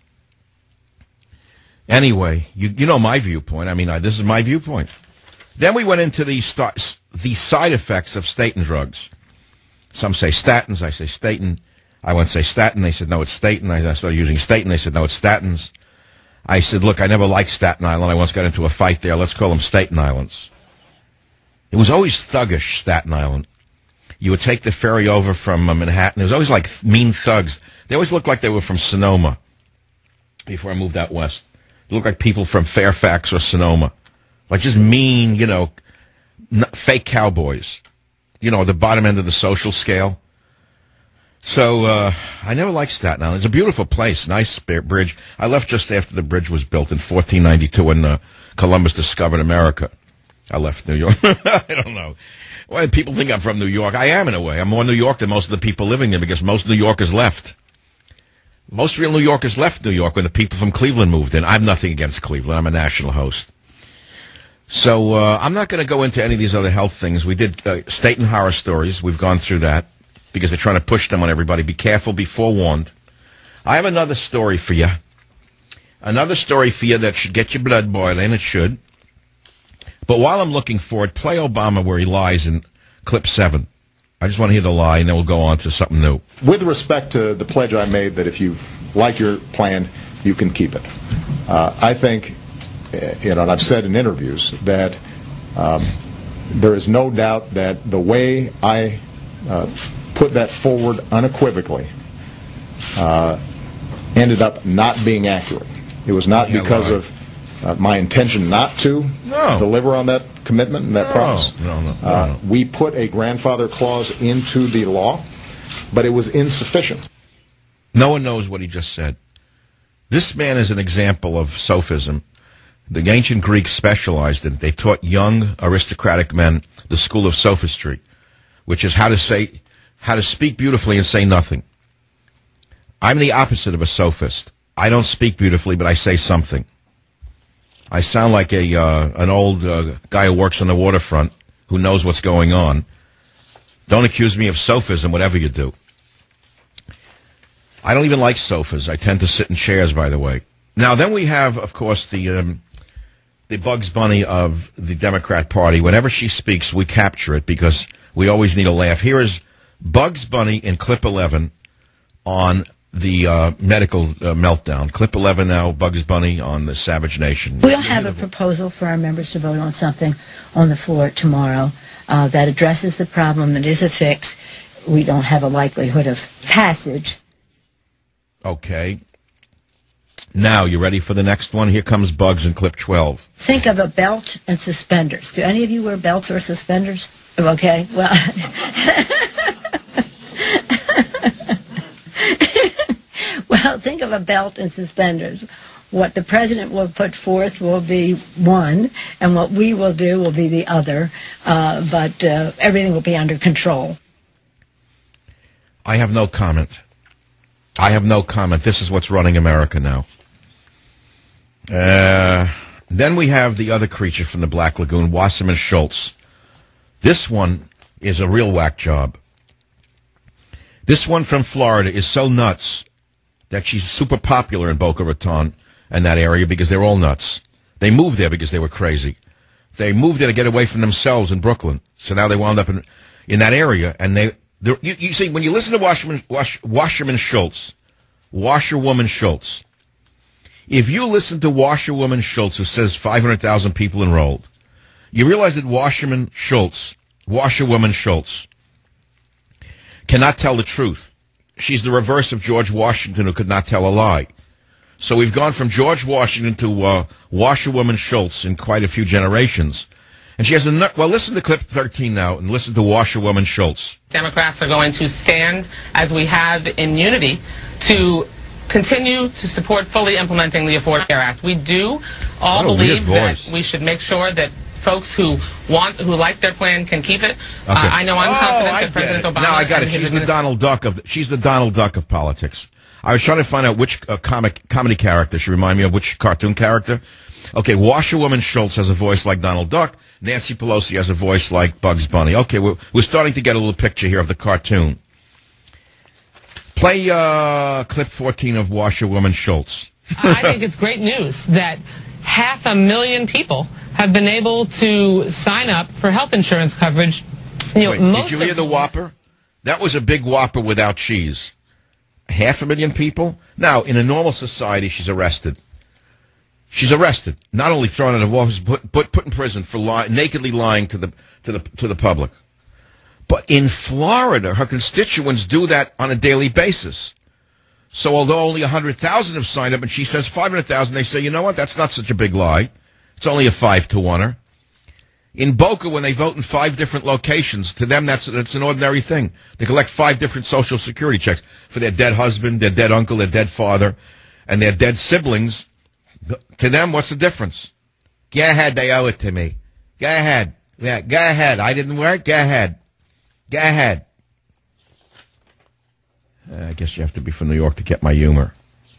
Anyway, you know my viewpoint. I mean, this is my viewpoint. Then we went into the side effects of statin drugs. Some say statins. I say statin. I went to say statin. They said, no, it's statin. I started using statin. They said, no, it's statins. I said, look, I never liked Staten Island. I once got into a fight there. Let's call them Staten Islands. It was always thuggish, Staten Island. You would take the ferry over from Manhattan. There was always like mean thugs. They always looked like they were from Sonoma before I moved out west. They looked like people from Fairfax or Sonoma. Like just mean, fake cowboys. The bottom end of the social scale. So I never liked Staten Island. It's a beautiful place, nice bridge. I left just after the bridge was built in 1492 when Columbus discovered America. I left New York. I don't know. Well, people think I'm from New York. I am in a way. I'm more New York than most of the people living there because most New Yorkers left. Most real New Yorkers left New York when the people from Cleveland moved in. I have nothing against Cleveland. I'm a national host. So I'm not going to go into any of these other health things. We did state and horror stories. We've gone through that because they're trying to push them on everybody. Be careful, be forewarned. I have another story for you. Another story for you that should get your blood boiling. It should. But while I'm looking for it, play Obama where he lies in clip 7. I just want to hear the lie, and then we'll go on to something new. With respect to the pledge I made that if you like your plan, you can keep it. I think, and I've said in interviews, that there is no doubt that the way I put that forward unequivocally ended up not being accurate. It was not because of my intention not to deliver on that commitment and that promise. No. We put a grandfather clause into the law, but it was insufficient. No one knows what he just said. This man is an example of sophism. The ancient Greeks specialized in it. They taught young aristocratic men the school of sophistry, which is how to speak beautifully and say nothing. I'm the opposite of a sophist. I don't speak beautifully, but I say something. I sound like an old guy who works on the waterfront who knows what's going on. Don't accuse me of sophism, whatever you do. I don't even like sofas. I tend to sit in chairs, by the way. Now, then we have, of course, the Bugs Bunny of the Democrat Party. Whenever she speaks, we capture it because we always need a laugh. Here is Bugs Bunny in clip 11 on the medical meltdown. Clip 11 now, Bugs Bunny on the Savage Nation. We'll have a proposal for our members to vote on something on the floor tomorrow that addresses the problem. It is a fix. We don't have a likelihood of passage. Okay. Now, you ready for the next one? Here comes Bugs in clip 12. Think of a belt and suspenders. Do any of you wear belts or suspenders? Okay, well... Well, think of a belt and suspenders. What the president will put forth will be one, and what we will do will be the other, but everything will be under control. I have no comment. This is what's running America now. Then we have the other creature from the Black Lagoon, Wasserman Schultz. This one is a real whack job. This one from Florida is so nuts that she's super popular in Boca Raton and that area because they're all nuts. They moved there because they were crazy. They moved there to get away from themselves in Brooklyn. So now they wound up in that area. And you see, when you listen to Wasserman Schultz, Washerwoman Schultz, if you listen to Washerwoman Schultz, who says 500,000 people enrolled, you realize that Washerwoman Schultz, cannot tell the truth. She's the reverse of George Washington, who could not tell a lie. So we've gone from George Washington to Washerwoman Schultz in quite a few generations. And she has well, listen to clip 13 now and listen to Washerwoman Schultz. Democrats are going to stand, as we have in unity, to continue to support fully implementing the Affordable Care Act. We do all believe that we should make sure that folks who like their plan can keep it. Okay. I know I'm confident that President Obama... Now I got it. She's the Donald Duck of politics. I was trying to find out which comedy character should remind me of which cartoon character. Okay, Washerwoman Schultz has a voice like Donald Duck. Nancy Pelosi has a voice like Bugs Bunny. Okay, we're starting to get a little picture here of the cartoon. Play clip 14 of Washerwoman Schultz. I think it's great news that 500,000 people have been able to sign up for health insurance coverage. Did you hear the Whopper? That was a big Whopper without cheese. 500,000 people? Now, in a normal society, she's arrested. She's arrested. Not only thrown out of office, but put in prison for nakedly lying to the public. But in Florida, her constituents do that on a daily basis. So although only 100,000 have signed up and she says 500,000, they say, you know what, that's not such a big lie. It's only a 5-to-1-er. In Boca, when they vote in 5 different locations, to them that's an ordinary thing. They collect 5 different Social Security checks for their dead husband, their dead uncle, their dead father, and their dead siblings. To them, what's the difference? Go ahead, they owe it to me. Go ahead. Yeah, go ahead. I didn't work? Go ahead. Go ahead. I guess you have to be from New York to get my humor.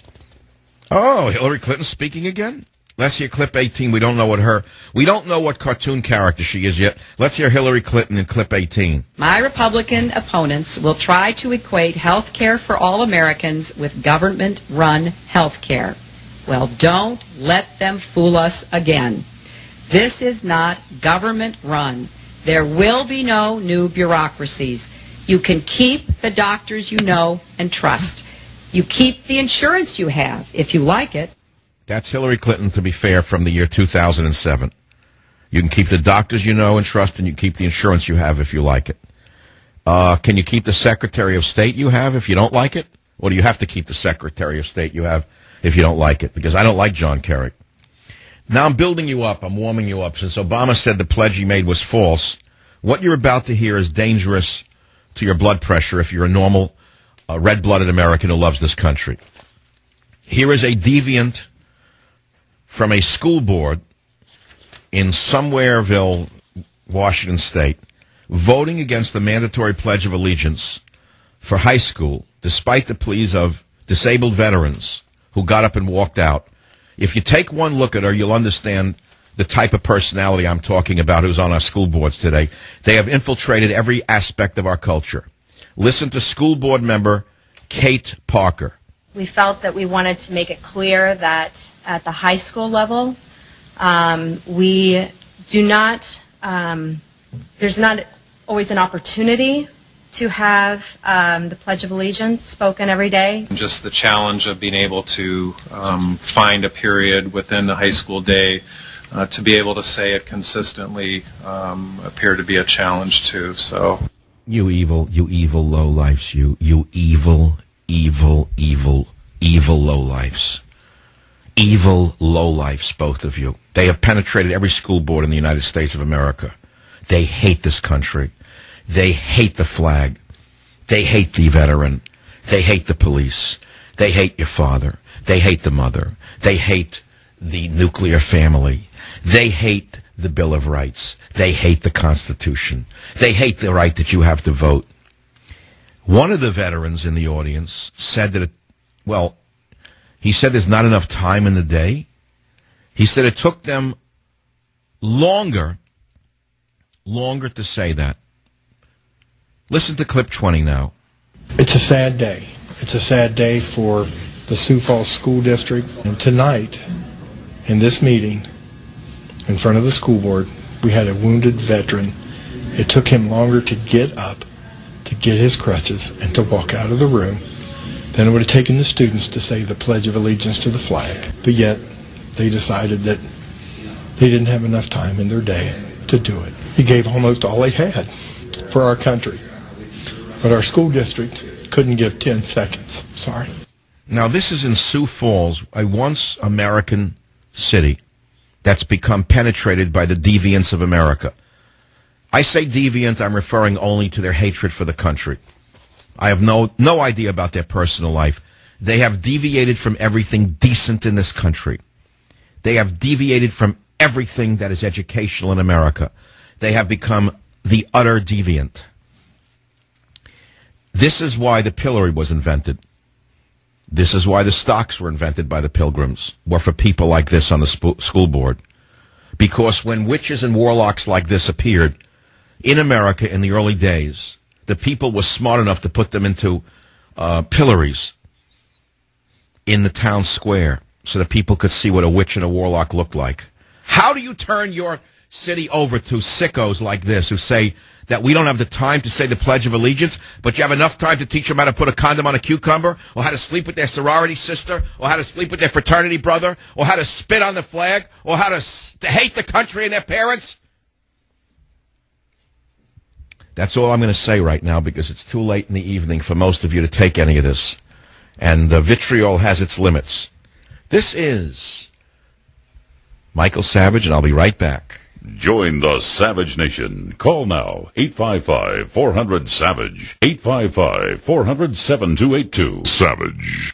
Oh, Hillary Clinton speaking again? Let's hear clip 18. We don't know what cartoon character she is yet. Let's hear Hillary Clinton in clip 18. My Republican opponents will try to equate health care for all Americans with government-run health care. Well, don't let them fool us again. This is not government-run. There will be no new bureaucracies. You can keep the doctors you know and trust. You keep the insurance you have, if you like it. That's Hillary Clinton, to be fair, from the year 2007. You can keep the doctors you know and trust, and you keep the insurance you have if you like it. Can you keep the Secretary of State you have if you don't like it? Or do you have to keep the Secretary of State you have if you don't like it? Because I don't like John Kerry. Now I'm building you up. I'm warming you up. Since Obama said the pledge he made was false, what you're about to hear is dangerous to your blood pressure if you're a normal, red-blooded American who loves this country. Here is a deviant from a school board in Somewhereville, Washington State, voting against the mandatory Pledge of Allegiance for high school, despite the pleas of disabled veterans who got up and walked out. If you take one look at her, you'll understand the type of personality I'm talking about who's on our school boards today. They have infiltrated every aspect of our culture. Listen to school board member Kate Parker. We felt that we wanted to make it clear that at the high school level, we do not, there's not always an opportunity to have the Pledge of Allegiance spoken every day. Just the challenge of being able to find a period within the high school day to be able to say it consistently appeared to be a challenge too. So, you evil lowlifes, you evil lowlifes. Evil lowlifes, both of you. They have penetrated every school board in the United States of America. They hate this country. They hate the flag. They hate the veteran. They hate the police. They hate your father. They hate the mother. They hate the nuclear family. They hate the Bill of Rights. They hate the Constitution. They hate the right that you have to vote. One of the veterans in the audience said that, he said there's not enough time in the day. He said it took them longer to say that. Listen to clip 20 now. It's a sad day. It's a sad day for the Sioux Falls School District. And tonight, in this meeting, in front of the school board, we had a wounded veteran. It took him longer to get up, to get his crutches, and to walk out of the room than it would have taken the students to say the Pledge of Allegiance to the flag. But yet, they decided that they didn't have enough time in their day to do it. He gave almost all he had for our country. But our school district couldn't give 10 seconds. Sorry. Now, this is in Sioux Falls, a once American city that's become penetrated by the deviants of America. I say deviant, I'm referring only to their hatred for the country. I have no idea about their personal life. They have deviated from everything decent in this country. They have deviated from everything that is educational in America. They have become the utter deviant. This is why the pillory was invented. This is why the stocks were invented by the Pilgrims, were for people like this on the school board. Because when witches and warlocks like this appeared in America in the early days, the people were smart enough to put them into pillories in the town square so that people could see what a witch and a warlock looked like. How do you turn your city over to sickos like this who say that we don't have the time to say the Pledge of Allegiance, but you have enough time to teach them how to put a condom on a cucumber, or how to sleep with their sorority sister, or how to sleep with their fraternity brother, or how to spit on the flag, or how to hate the country and their parents? That's all I'm going to say right now because it's too late in the evening for most of you to take any of this. And vitriol has its limits. This is Michael Savage, and I'll be right back. Join the Savage Nation. Call now, 855-400-SAVAGE, 855-400-7282. Savage.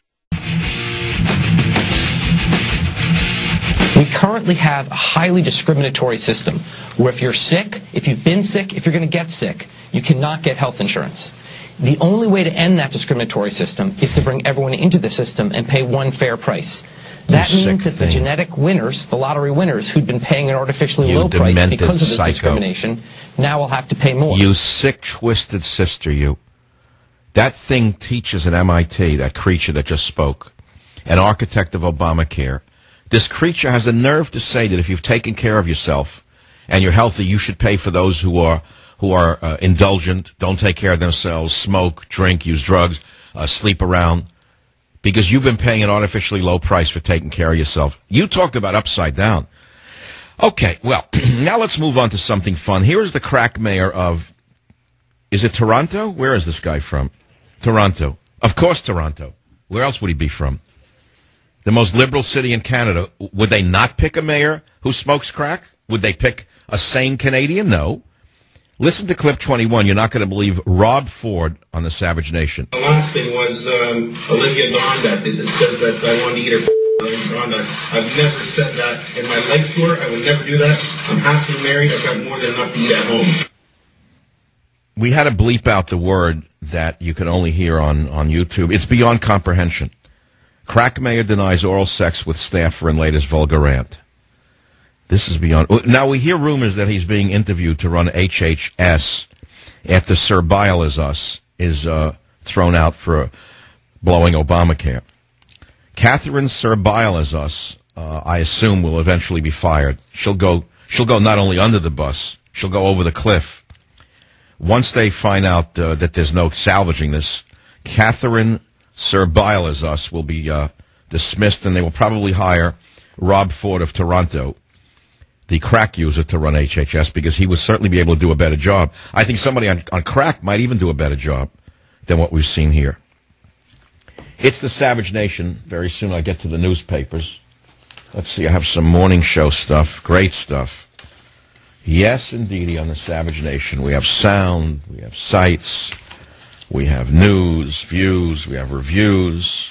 We currently have a highly discriminatory system where if you're sick, if you've been sick, if you're going to get sick, you cannot get health insurance. The only way to end that discriminatory system is to bring everyone into the system and pay one fair price. That means that the genetic winners, the lottery winners, who'd been paying an artificially low price because of this discrimination, now will have to pay more. You sick, twisted sister, you. That thing teaches at MIT, that creature that just spoke, an architect of Obamacare. This creature has the nerve to say that if you've taken care of yourself and you're healthy, you should pay for those who are indulgent, don't take care of themselves, smoke, drink, use drugs, sleep around. Because you've been paying an artificially low price for taking care of yourself. You talk about upside down. Okay, well, now let's move on to something fun. Here is the crack mayor of, is it Toronto? Where is this guy from? Toronto. Of course Toronto. Where else would he be from? The most liberal city in Canada. Would they not pick a mayor who smokes crack? Would they pick a sane Canadian? No. Listen to clip 21. You're not going to believe Rob Ford on the Savage Nation. The last thing was Olivia Dawn that says that I want to eat her Dawn. I've never said that in my life tour. I would never do that. I'm happily married. I've got more than enough to eat at home. We had to bleep out the word that you can only hear on YouTube. It's beyond comprehension. Crack mayor denies oral sex with staffer in latest vulgar rant. This is beyond. Now, we hear rumors that he's being interviewed to run HHS after Sir Bile is thrown out for blowing Obamacare. Catherine Sir Bile is I assume, will eventually be fired. She'll go not only under the bus, she'll go over the cliff. Once they find out that there's no salvaging this, Catherine Sir Bile is will be dismissed, and they will probably hire Rob Ford of Toronto, the crack user, to run HHS, because he would certainly be able to do a better job. I think somebody on crack might even do a better job than what we've seen here. It's the Savage Nation. Very soon I get to the newspapers. Let's see, I have some morning show stuff. Great stuff. Yes, indeedy, on the Savage Nation. We have sound, we have sights, we have news, views, we have reviews.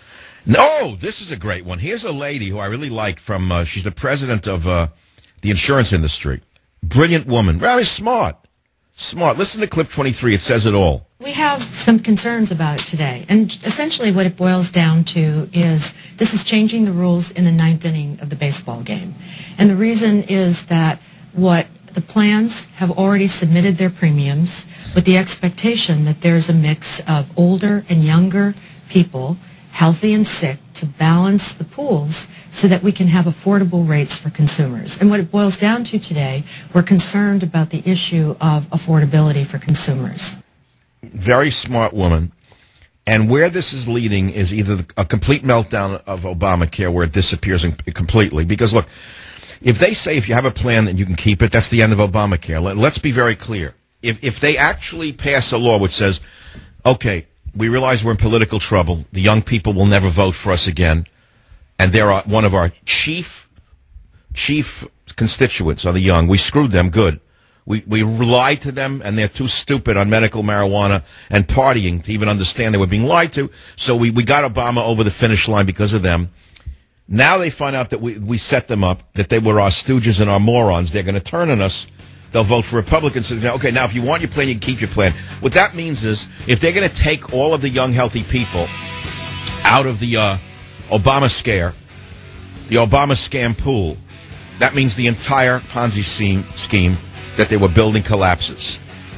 No, this is a great one. Here's a lady who I really like from, she's the president of the insurance industry. Brilliant woman. Very smart. Smart. Listen to clip 23. It says it all. We have some concerns about it today. And essentially what it boils down to is this is changing the rules in the ninth inning of the baseball game. And the reason is that what the plans have already submitted their premiums with the expectation that there's a mix of older and younger people, healthy and sick, to balance the pools so that we can have affordable rates for consumers. And what it boils down to today, we're concerned about the issue of affordability for consumers. Very smart woman. And where this is leading is either a complete meltdown of Obamacare, where it disappears completely. Because, look, if they say if you have a plan that you can keep it, that's the end of Obamacare. Let's be very clear. If they actually pass a law which says, okay, we realize we're in political trouble, the young people will never vote for us again, and they're one of our chief constituents are the young. We screwed them good. We lied to them, and they're too stupid on medical marijuana and partying to even understand they were being lied to. So we got Obama over the finish line because of them. Now they find out that we set them up, that they were our stooges and our morons. They're going to turn on us. They'll vote for Republicans and say, okay, now if you want your plan, you can keep your plan. What that means is if they're going to take all of the young, healthy people out of the Obama scare, the Obama scam pool, that means the entire Ponzi scheme that they were building collapses.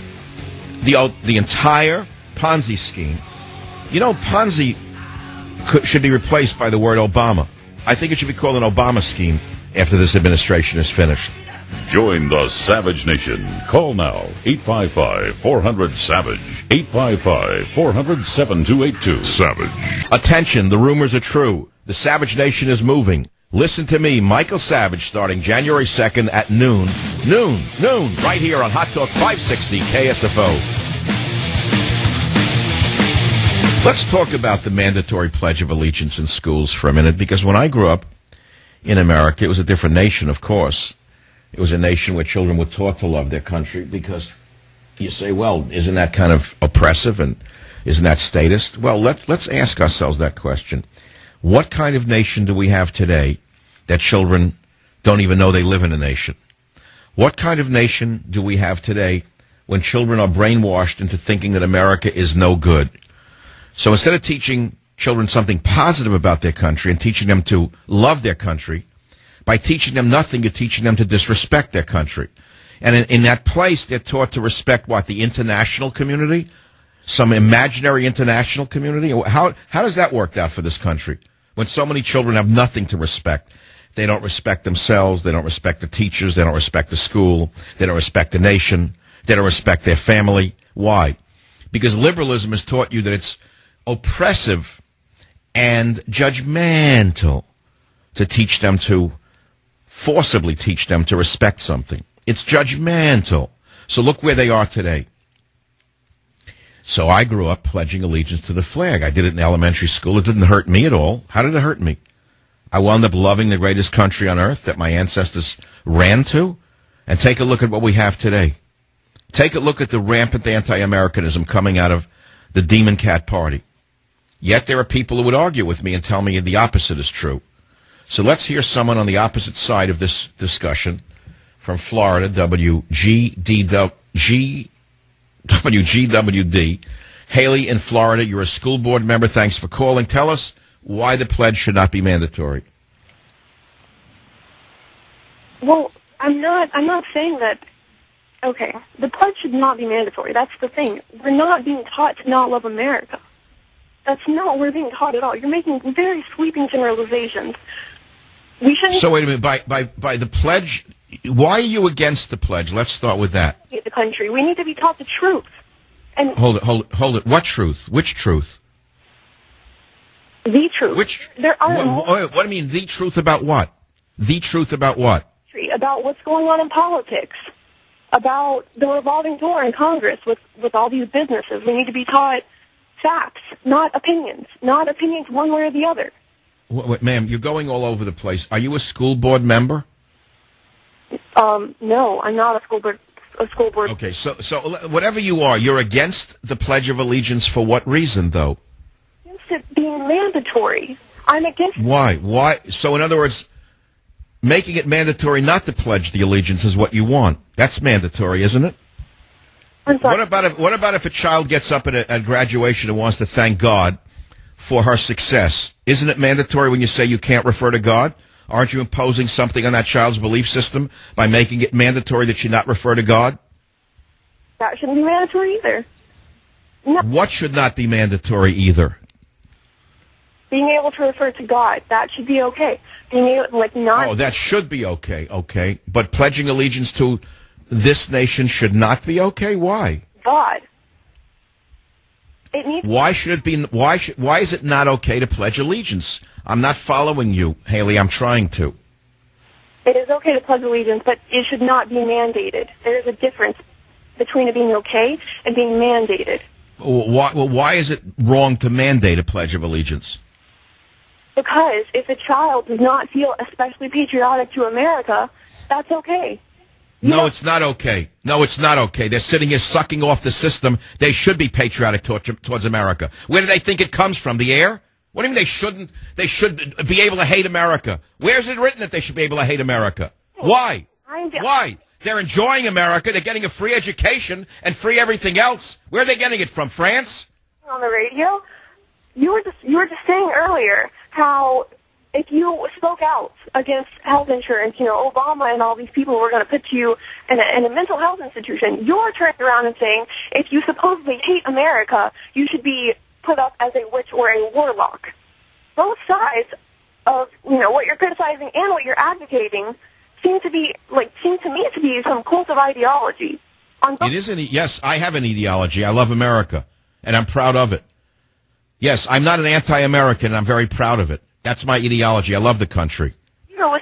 The entire Ponzi scheme. You know, Ponzi should be replaced by the word Obama. I think it should be called an Obama scheme after this administration is finished. Join the Savage Nation. Call now, 855-400-SAVAGE, 855-400-7282. Savage. Attention, the rumors are true. The Savage Nation is moving. Listen to me, Michael Savage, starting January 2nd at noon, right here on Hot Talk 560 KSFO. Let's talk about the mandatory Pledge of Allegiance in schools for a minute, because when I grew up in America, it was a different nation, of course. It was a nation where children were taught to love their country, because you say, well, isn't that kind of oppressive and isn't that statist? Well, let's ask ourselves that question. What kind of nation do we have today that children don't even know they live in a nation? What kind of nation do we have today when children are brainwashed into thinking that America is no good? So instead of teaching children something positive about their country and teaching them to love their country, by teaching them nothing, you're teaching them to disrespect their country. And in that place, they're taught to respect what? The international community? Some imaginary international community? How does that work out for this country when so many children have nothing to respect? They don't respect themselves. They don't respect the teachers. They don't respect the school. They don't respect the nation. They don't respect their family. Why? Because liberalism has taught you that it's oppressive and judgmental to teach them to, forcibly teach them to respect something. It's judgmental. So look where they are today. So I grew up pledging allegiance to the flag. I did it in elementary school. It didn't hurt me at all. How did it hurt me? I wound up loving the greatest country on earth that my ancestors ran to. And take a look at what we have today. Take a look at the rampant anti-Americanism coming out of the Demon Cat Party. Yet there are people who would argue with me and tell me the opposite is true. So let's hear someone on the opposite side of this discussion from Florida, WGWD. Haley in Florida, you're a school board member. Thanks for calling. Tell us why the pledge should not be mandatory. Well, I'm not saying that, okay, the pledge should not be mandatory. That's the thing. We're not being taught to not love America. That's not what we're being taught at all. You're making very sweeping generalizations. We shouldn't. So wait a minute, by the pledge, why are you against the pledge? Let's start with that. The country. We need to be taught the truth. And hold it. What truth? Which truth? The truth. Which? There are what do you mean, the truth about what? The truth about what? About what's going on in politics. About the revolving door in Congress with all these businesses. We need to be taught facts, not opinions. Not opinions one way or the other. Wait, ma'am, you're going all over the place. Are you a school board member? No, I'm not a school board. Okay, so whatever you are, you're against the Pledge of Allegiance for what reason, though? Against it being mandatory. I'm against. Why? So in other words, making it mandatory not to pledge the allegiance is what you want. That's mandatory, isn't it? What about if a child gets up at graduation and wants to thank God for her success? Isn't it mandatory when you say you can't refer to God? Aren't you imposing something on that child's belief system by making it mandatory that she not refer to God? That shouldn't be mandatory either. No. What should not be mandatory either? Being able to refer to God, that should be okay. Being able, not. Oh, that should be okay. Okay, but pledging allegiance to this nation should not be okay. Why? God. It needs. Why should it be? Why is it not okay to pledge allegiance? I'm not following you, Haley. I'm trying to. It is okay to pledge allegiance, but it should not be mandated. There is a difference between it being okay and being mandated. Why is it wrong to mandate a pledge of allegiance? Because if a child does not feel especially patriotic to America, that's okay. No, it's not okay. No, it's not okay. They're sitting here sucking off the system. They should be patriotic towards America. Where do they think it comes from? The air? What do you mean they shouldn't? They should be able to hate America. Where's it written that they should be able to hate America? Why? Why? They're enjoying America. They're getting a free education and free everything else. Where are they getting it from? France? On the radio, you were just saying earlier how if you spoke out against health insurance, Obama and all these people were going to put you in a mental health institution. You're turning around and saying if you supposedly hate America, you should be put up as a witch or a warlock. Both sides of what you're criticizing and what you're advocating seem to me to be some cult of ideology. It is yes, I have an ideology. I love America, and I'm proud of it. Yes, I'm not an anti-American, and I'm very proud of it. That's my ideology. I love the country.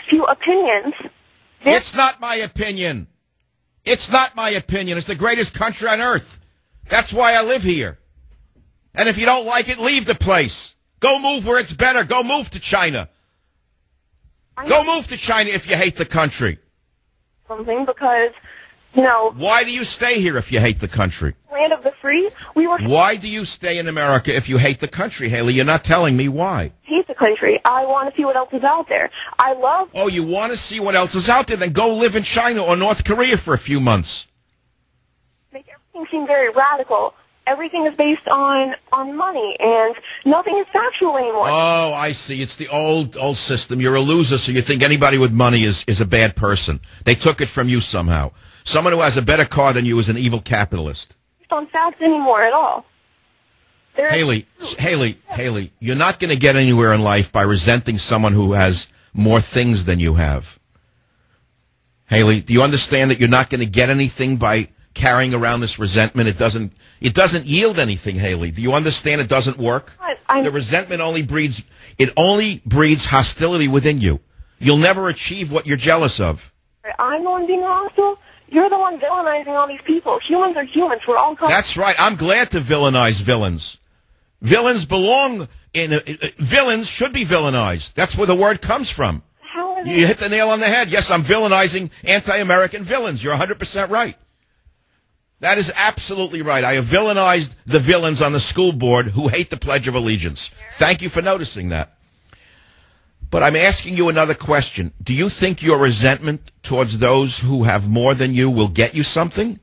few opinions. It's not my opinion. It's not my opinion. It's the greatest country on earth. That's why I live here. And if you don't like it, leave the place. Go move where it's better. Go move to China. Go move to China if you hate the country. Something because, you know. Why do you stay here if you hate the country? Land of the free. Why do you stay in America if you hate the country, Haley? You're not telling me why. Hate the country. I want to see what else is out there. I love. Oh, you want to see what else is out there? Then go live in China or North Korea for a few months. Make everything seem very radical. Everything is based on money, and nothing is factual anymore. Oh, I see. It's the old system. You're a loser, so you think anybody with money is a bad person. They took it from you somehow. Someone who has a better car than you is an evil capitalist. It's not facts anymore at all. Haley, you're not going to get anywhere in life by resenting someone who has more things than you have. Haley, do you understand that you're not going to get anything by carrying around this resentment? It doesn't yield anything, Haley. Do you understand it doesn't work? The resentment only breeds hostility within you. You'll never achieve what you're jealous of. I'm the one being hostile. You're the one villainizing all these people. Humans are humans. We're all. That's right. I'm glad to villainize villains. Villains belong in. Villains should be villainized. That's where the word comes from. You hit the nail on the head. Yes, I'm villainizing anti-American villains. You're 100% right. That is absolutely right. I have villainized the villains on the school board who hate the Pledge of Allegiance. Thank you for noticing that. But I'm asking you another question. Do you think your resentment towards those who have more than you will get you something?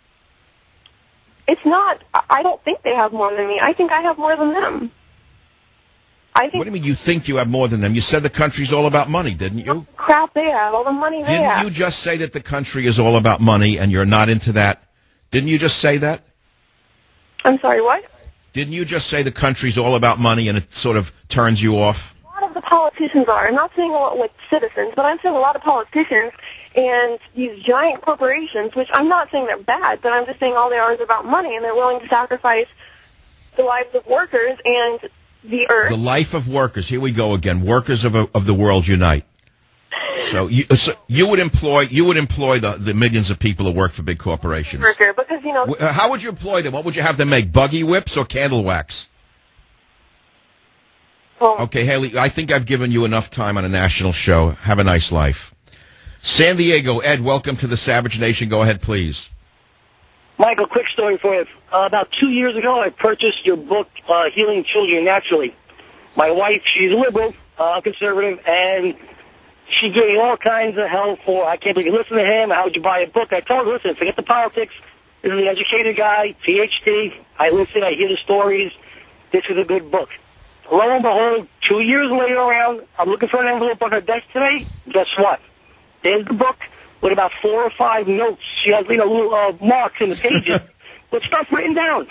It's not. I don't think they have more than me. I think I have more than them. What do you mean you think you have more than them? You said the country's all about money, didn't you? Crap they have, all the money they have. Didn't you just say that the country is all about money and you're not into that? Didn't you just say that? I'm sorry, what? Didn't you just say the country's all about money and it sort of turns you off? A lot of the politicians are. I'm not saying a lot with citizens, but I'm saying a lot of politicians and these giant corporations, which I'm not saying they're bad, but I'm just saying all they are is about money, and they're willing to sacrifice the lives of workers and the earth. The life of workers. Here we go again. Workers of the world unite. So you would employ the millions of people who work for big corporations. Worker, because how would you employ them? What would you have them make? Buggy whips or candle wax? Okay, Haley, I think I've given you enough time on a national show. Have a nice life. San Diego, Ed, welcome to the Savage Nation. Go ahead, please. Michael, quick story for you. About 2 years ago, I purchased your book, Healing Children Naturally. My wife, she's a liberal, conservative, and she gave me all kinds of hell for, I can't believe you listen to him, how would you buy a book? I told her, listen, forget the politics. This is an educated guy, PhD. I listen, I hear the stories. This is a good book. Lo and behold, 2 years later around, I'm looking for an envelope on her desk today. Guess what? There's the book with about 4 or 5 notes. She has, little marks in the pages with stuff written down.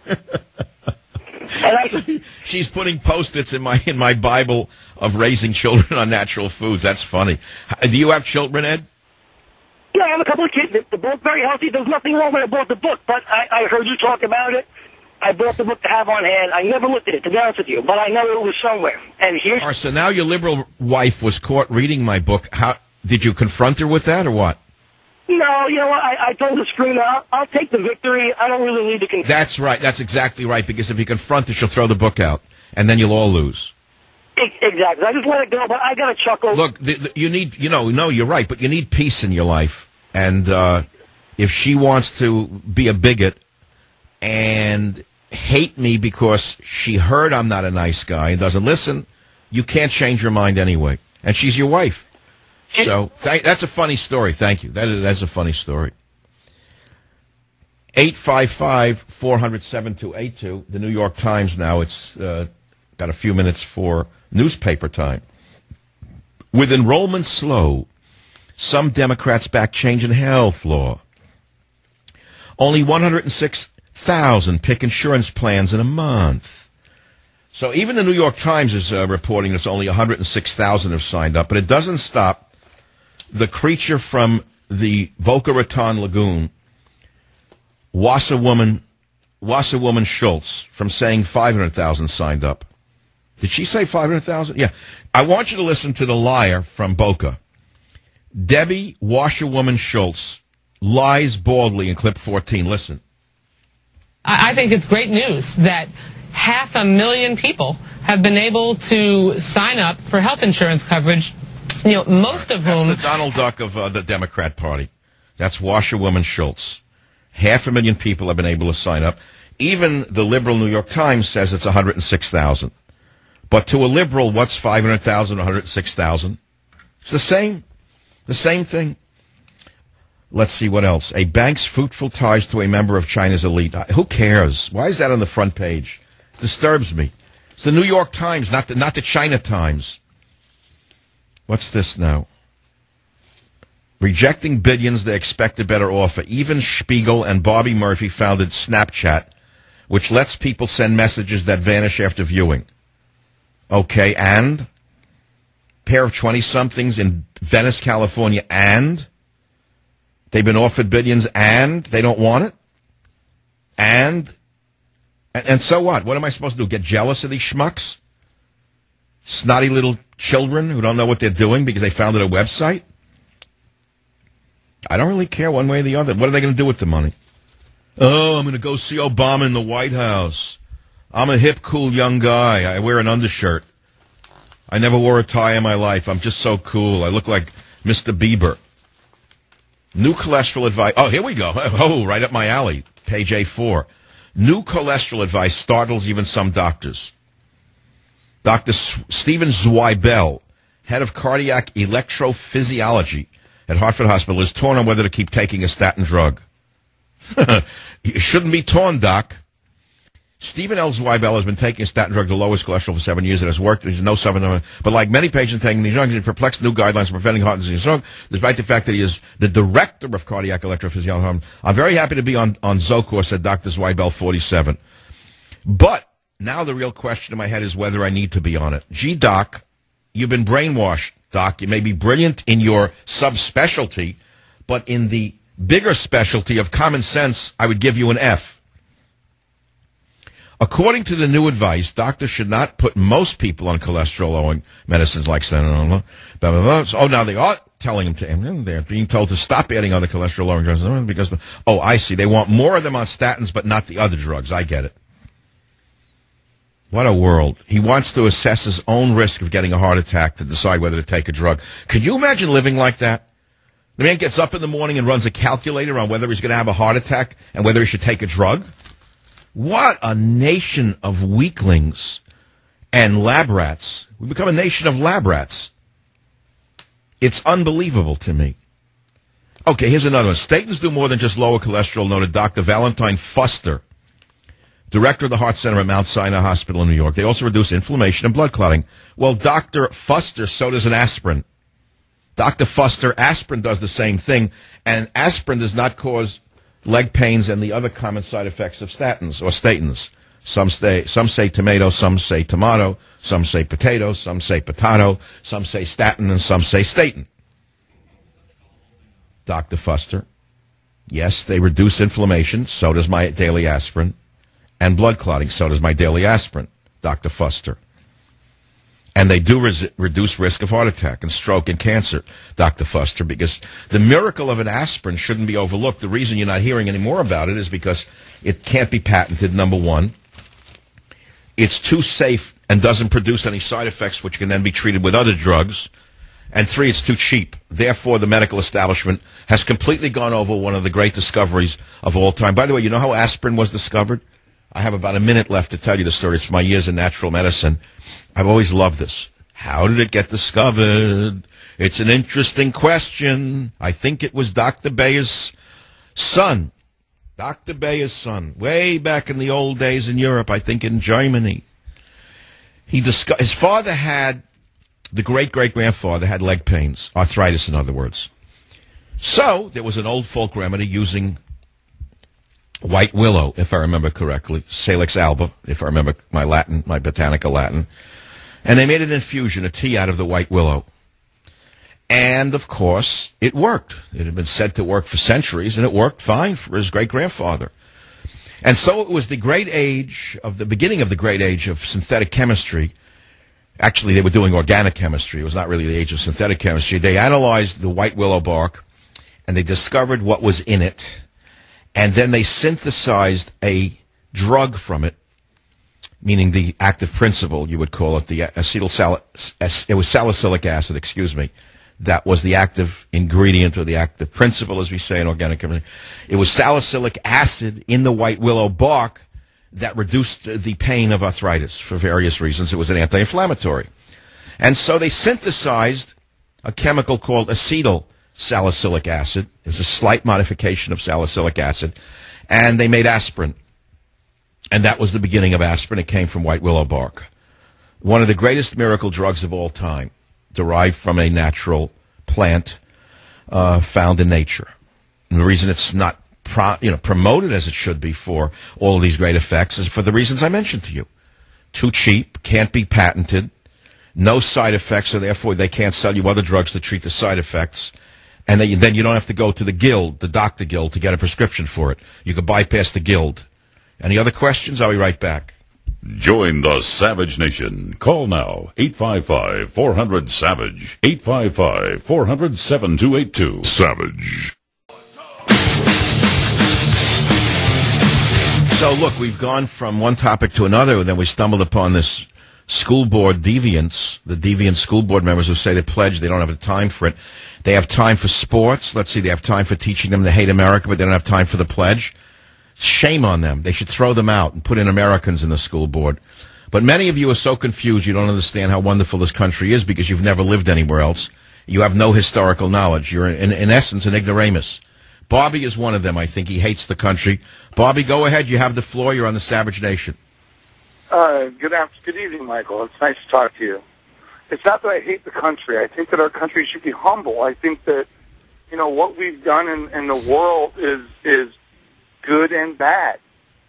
And she's putting Post-its in my Bible of raising children on natural foods. That's funny. Do you have children, Ed? Yeah, I have a couple of kids. They're both very healthy. There's nothing wrong when I bought the book, but I heard you talk about it. I bought the book to have on hand. I never looked at it, to be honest with you, but I know it was somewhere. And here's... All right, so now your liberal wife was caught reading my book. How did you confront her with that, or what? No, you know what? I told her, screw that. I'll take the victory. I don't really need to confront. That's right. That's exactly right, because if you confront her, she'll throw the book out, and then you'll all lose. Exactly. I just let it go, but I got to chuckle. Look, you need, no, you're right, but you need peace in your life. And if she wants to be a bigot and hate me because she heard I'm not a nice guy and doesn't listen, you can't change her mind anyway. And she's your wife. So that's a funny story. Thank you. That's a funny story. 855-400-7282. The New York Times now. It's got a few minutes for newspaper time. With enrollment slow, some Democrats back change in health law. Only 106,000 pick insurance plans in a month. So even the New York Times is reporting that only 106,000 have signed up, but it doesn't stop the creature from the Boca Raton Lagoon, Wasserwoman Schultz, from saying 500,000 signed up. Did she say 500,000? Yeah. I want you to listen to the liar from Boca. Debbie Washerwoman Schultz lies baldly in clip 14. Listen. I think it's great news that 500,000 people have been able to sign up for health insurance coverage, most of whom... That's the Donald Duck of the Democrat Party. That's Washerwoman Schultz. 500,000 people have been able to sign up. Even the liberal New York Times says it's 106,000. But to a liberal, what's 500,000, 106,000? It's the same thing. Let's see what else. A bank's fruitful ties to a member of China's elite. Who cares? Why is that on the front page? It disturbs me. It's the New York Times, not the China Times. What's this now? Rejecting billions they expect a better offer. Even Spiegel and Bobby Murphy founded Snapchat, which lets people send messages that vanish after viewing. Okay, and? Pair of 20-somethings in Venice, California, and? They've been offered billions, and they don't want it? And so what? What am I supposed to do, get jealous of these schmucks? Snotty little children who don't know what they're doing because they founded a website? I don't really care one way or the other. What are they going to do with the money? Oh, I'm going to go see Obama in the White House. I'm a hip, cool young guy. I wear an undershirt. I never wore a tie in my life. I'm just so cool. I look like Mr. Bieber. New cholesterol advice. Oh, here we go. Oh, right up my alley. Page A4. New cholesterol advice startles even some doctors. Dr. Stephen Zweibel, head of cardiac electrophysiology at Hartford Hospital, is torn on whether to keep taking a statin drug. You shouldn't be torn, Doc. Stephen L. Zweibel has been taking a statin drug to lower his cholesterol for 7 years. It has worked. There's no supplement. But like many patients taking these drugs, he perplexed new guidelines for preventing heart disease and stroke, despite the fact that he is the director of cardiac electrophysiology. I'm very happy to be on Zocor, said Dr. Zweibel, 47. But now the real question in my head is whether I need to be on it. Gee, Doc, you've been brainwashed, Doc. You may be brilliant in your subspecialty, but in the bigger specialty of common sense, I would give you an F. According to the new advice, doctors should not put most people on cholesterol-lowering medicines like stenol. Oh, now they are telling them they're being told to stop adding other cholesterol-lowering drugs because I see. They want more of them on statins, but not the other drugs. I get it. What a world. He wants to assess his own risk of getting a heart attack to decide whether to take a drug. Could you imagine living like that? The man gets up in the morning and runs a calculator on whether he's going to have a heart attack and whether he should take a drug? What a nation of weaklings and lab rats. We become a nation of lab rats. It's unbelievable to me. Okay, here's another one. Statins do more than just lower cholesterol, noted Dr. Valentine Fuster, director of the Heart Center at Mount Sinai Hospital in New York. They also reduce inflammation and blood clotting. Well, Dr. Fuster, so does an aspirin. Dr. Fuster, aspirin does the same thing, and aspirin does not cause leg pains and the other common side effects of statins or statins. Some say tomato, some say tomato, some say potato, some say potato, some say statin, and some say statin. Dr. Fuster, yes, they reduce inflammation, so does my daily aspirin, and blood clotting, so does my daily aspirin, Dr. Fuster. And they do reduce risk of heart attack and stroke and cancer, Dr. Fuster, because the miracle of an aspirin shouldn't be overlooked. The reason you're not hearing any more about it is because it can't be patented, number one. It's too safe and doesn't produce any side effects which can then be treated with other drugs. And three, it's too cheap. Therefore, the medical establishment has completely gone over one of the great discoveries of all time. By the way, you know how aspirin was discovered? I have about a minute left to tell you the story. It's my years in natural medicine. I've always loved this. How did it get discovered? It's an interesting question. I think it was Dr. Bayer's son. Dr. Bayer's son. Way back in the old days in Europe, I think in Germany. His father had, the great-great-grandfather had leg pains. Arthritis, in other words. So, there was an old folk remedy using white willow, if I remember correctly. Salix alba, if I remember my Latin, my botanical Latin. And they made an infusion, a tea out of the white willow. And, of course, it worked. It had been said to work for centuries, and it worked fine for his great-grandfather. And so it was the beginning of the great age of synthetic chemistry Actually, they were doing organic chemistry. It was not really the age of synthetic chemistry. They analyzed the white willow bark, and they discovered what was in it, and then they synthesized a drug from it, meaning the active principle, you would call it, the it was salicylic acid, excuse me. That was the active ingredient, or the active principle, as we say in organic chemistry. It was salicylic acid in the white willow bark that reduced the pain of arthritis for various reasons. It was an anti-inflammatory. And so they synthesized a chemical called acetyl salicylic acid. It's a slight modification of salicylic acid. And they made aspirin. And that was the beginning of aspirin. It came from white willow bark. One of the greatest miracle drugs of all time, derived from a natural plant found in nature. And the reason it's not promoted as it should be for all of these great effects is for the reasons I mentioned to you. Too cheap, can't be patented, no side effects, so therefore they can't sell you other drugs to treat the side effects. And then you don't have to go to the guild, the doctor guild, to get a prescription for it. You can bypass the guild. Any other questions? I'll be right back. Join the Savage Nation. Call now, 855-400-SAVAGE, 855-400-7282. Savage. So, look, we've gone from one topic to another, and then we stumbled upon this school board deviants, the deviant school board members who say they pledge, they don't have the time for it. They have time for sports. Let's see, they have time for teaching them to hate America, but they don't have time for the pledge. Shame on them. They should throw them out and put in Americans in the school board. But many of you are so confused you don't understand how wonderful this country is because you've never lived anywhere else. You have no historical knowledge. You're, in essence, an ignoramus. Bobby is one of them, I think. He hates the country. Bobby, go ahead. You have the floor. You're on the Savage Nation. Good evening, Michael. It's nice to talk to you. It's not that I hate the country. I think that our country should be humble. I think that, what we've done in the world is good and bad.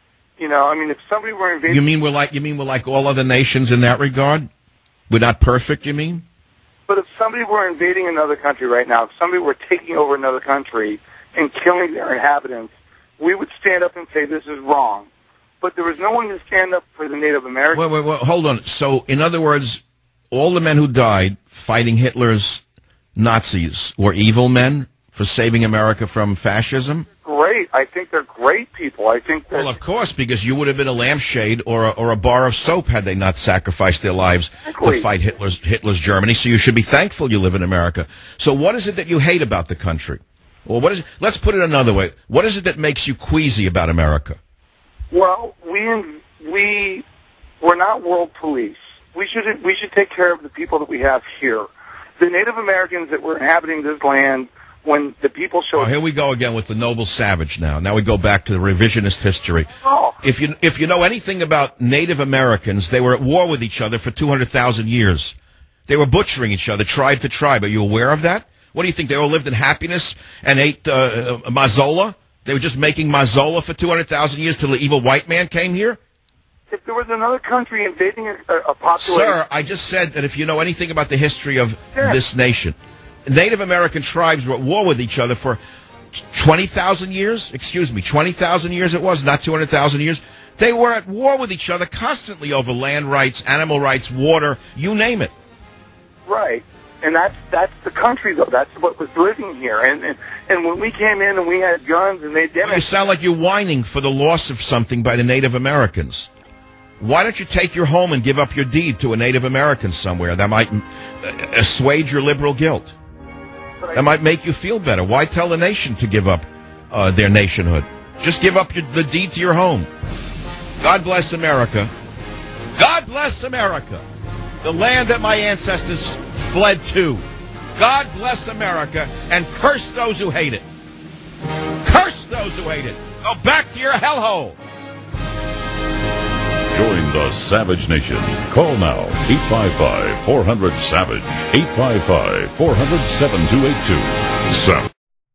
If somebody were invading... You mean we're like all other nations in that regard? We're not perfect, you mean? But if somebody were invading another country right now, if somebody were taking over another country and killing their inhabitants, we would stand up and say this is wrong. But there was no one to stand up for the Native Americans. Wait, hold on. So, in other words, all the men who died fighting Hitler's Nazis were evil men for saving America from fascism? Great. I think they're great people. I think that... Well, of course, because you would have been a lampshade or a bar of soap had they not sacrificed their lives to fight Hitler's Germany. So you should be thankful you live in America. So what is it that you hate about the country? Or what is it? Let's put it another way. What is it that makes you queasy about America? Well, we're not world police. We should take care of the people that we have here. The Native Americans that were inhabiting this land, when the people showed... Oh, here we go again with the noble savage now. Now we go back to the revisionist history. Oh. If you know anything about Native Americans, they were at war with each other for 200,000 years. They were butchering each other, tribe to tribe. Are you aware of that? What do you think? They all lived in happiness and ate mazola? They were just making mazola for 200,000 years till the evil white man came here? If there was another country invading a population... Sir, I just said that if you know anything about the history of this nation, Native American tribes were at war with each other for 20,000 years? Excuse me, 20,000 years it was, not 200,000 years. They were at war with each other constantly over land rights, animal rights, water, you name it. Right. And that's the country, though. That's what was living here. And when we came in and we had guns and they demonstrated... You sound like you're whining for the loss of something by the Native Americans. Why don't you take your home and give up your deed to a Native American somewhere? That might assuage your liberal guilt. That might make you feel better. Why tell the nation to give up their nationhood? Just give up the deed to your home. God bless America. God bless America. The land that my ancestors fled to. God bless America and curse those who hate it. Curse those who hate it. Go back to your hellhole. Join the Savage Nation. Call now, 855-400-SAVAGE, 855-400-7282. Savage.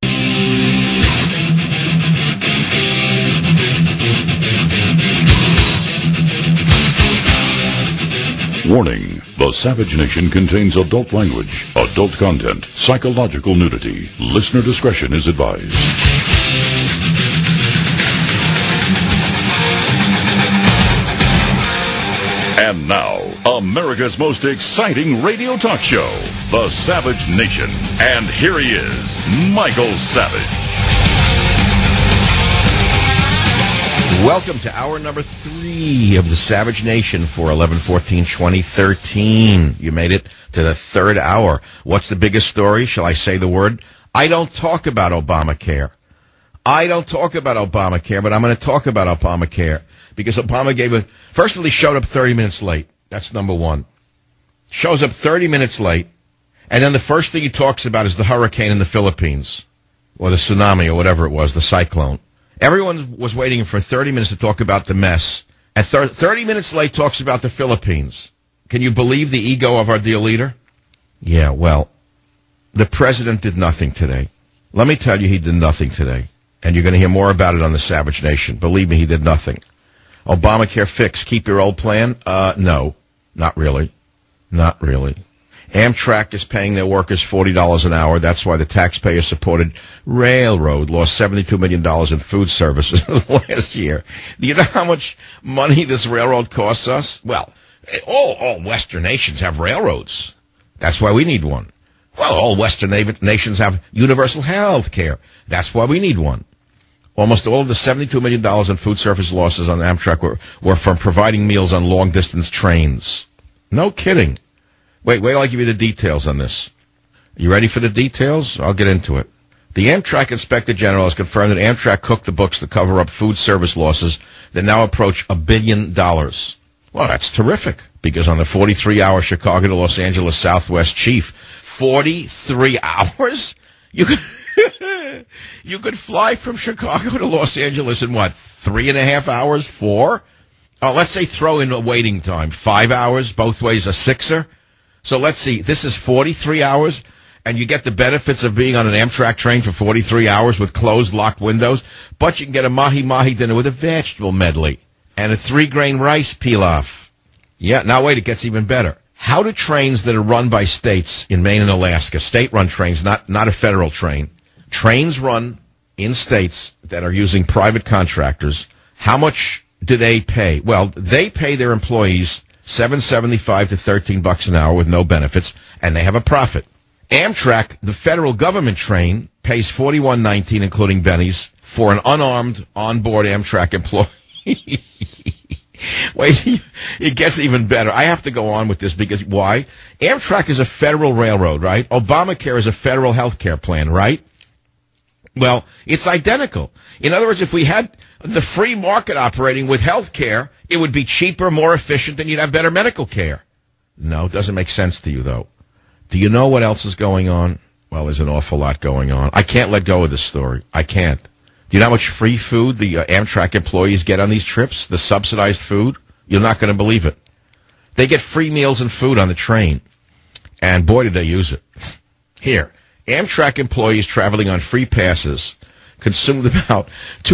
Warning. The Savage Nation contains adult language, adult content, psychological nudity. Listener discretion is advised. And now, America's most exciting radio talk show, The Savage Nation. And here he is, Michael Savage. Welcome to hour number 3 of The Savage Nation for 11/14/2013. You made it to the third hour. What's the biggest story? Shall I say the word? I don't talk about Obamacare. I don't talk about Obamacare, but I'm going to talk about Obamacare because Obama first of all, he showed up 30 minutes late. That's number one. Shows up 30 minutes late, and then the first thing he talks about is the hurricane in the Philippines, or the tsunami, or whatever it was, the cyclone. Everyone was waiting for 30 minutes to talk about the mess, and 30 minutes late talks about the Philippines. Can you believe the ego of our dear leader? Yeah, well, the president did nothing today. Let me tell you, he did nothing today. And you're going to hear more about it on the Savage Nation. Believe me, he did nothing. Obamacare fix, keep your old plan? No, not really. Not really. Amtrak is paying their workers $40 an hour. That's why the taxpayer-supported railroad lost $72 million in food services last year. Do you know how much money this railroad costs us? Well, all Western nations have railroads. That's why we need one. Well, all Western nations have universal health care. That's why we need one. Almost all of the $72 million in food service losses on Amtrak were from providing meals on long-distance trains. No kidding. Wait, I'll give you the details on this. You ready for the details? I'll get into it. The Amtrak Inspector General has confirmed that Amtrak cooked the books to cover up food service losses that now approach $1 billion. Well, that's terrific, because on the 43-hour Chicago to Los Angeles Southwest Chief, 43 hours? You could fly from Chicago to Los Angeles in, 3.5 hours? 4? Oh, let's say throw in a waiting time. 5 hours, both ways, a sixer. So let's see, this is 43 hours, and you get the benefits of being on an Amtrak train for 43 hours with closed, locked windows, but you can get a mahi-mahi dinner with a vegetable medley and a 3-grain rice pilaf. Yeah, now wait, it gets even better. How do trains that are run by states in Maine and Alaska, state-run trains, not a federal train, trains run in states that are using private contractors, how much do they pay? Well, they pay their employees $7.75 to $13 an hour with no benefits, and they have a profit. Amtrak, the federal government train, pays $41.19, including bennies, for an unarmed onboard Amtrak employee. Wait, it gets even better. I have to go on with this because why? Amtrak is a federal railroad, right? Obamacare is a federal health care plan, right? Well, it's identical. In other words, if we had the free market operating with health care, it would be cheaper, more efficient, and you'd have better medical care. No, it doesn't make sense to you, though. Do you know what else is going on? Well, there's an awful lot going on. I can't let go of this story. I can't. Do you know how much free food the Amtrak employees get on these trips? The subsidized food? You're not going to believe it. They get free meals and food on the train. And boy, did they use it. Here, Amtrak employees traveling on free passes consumed about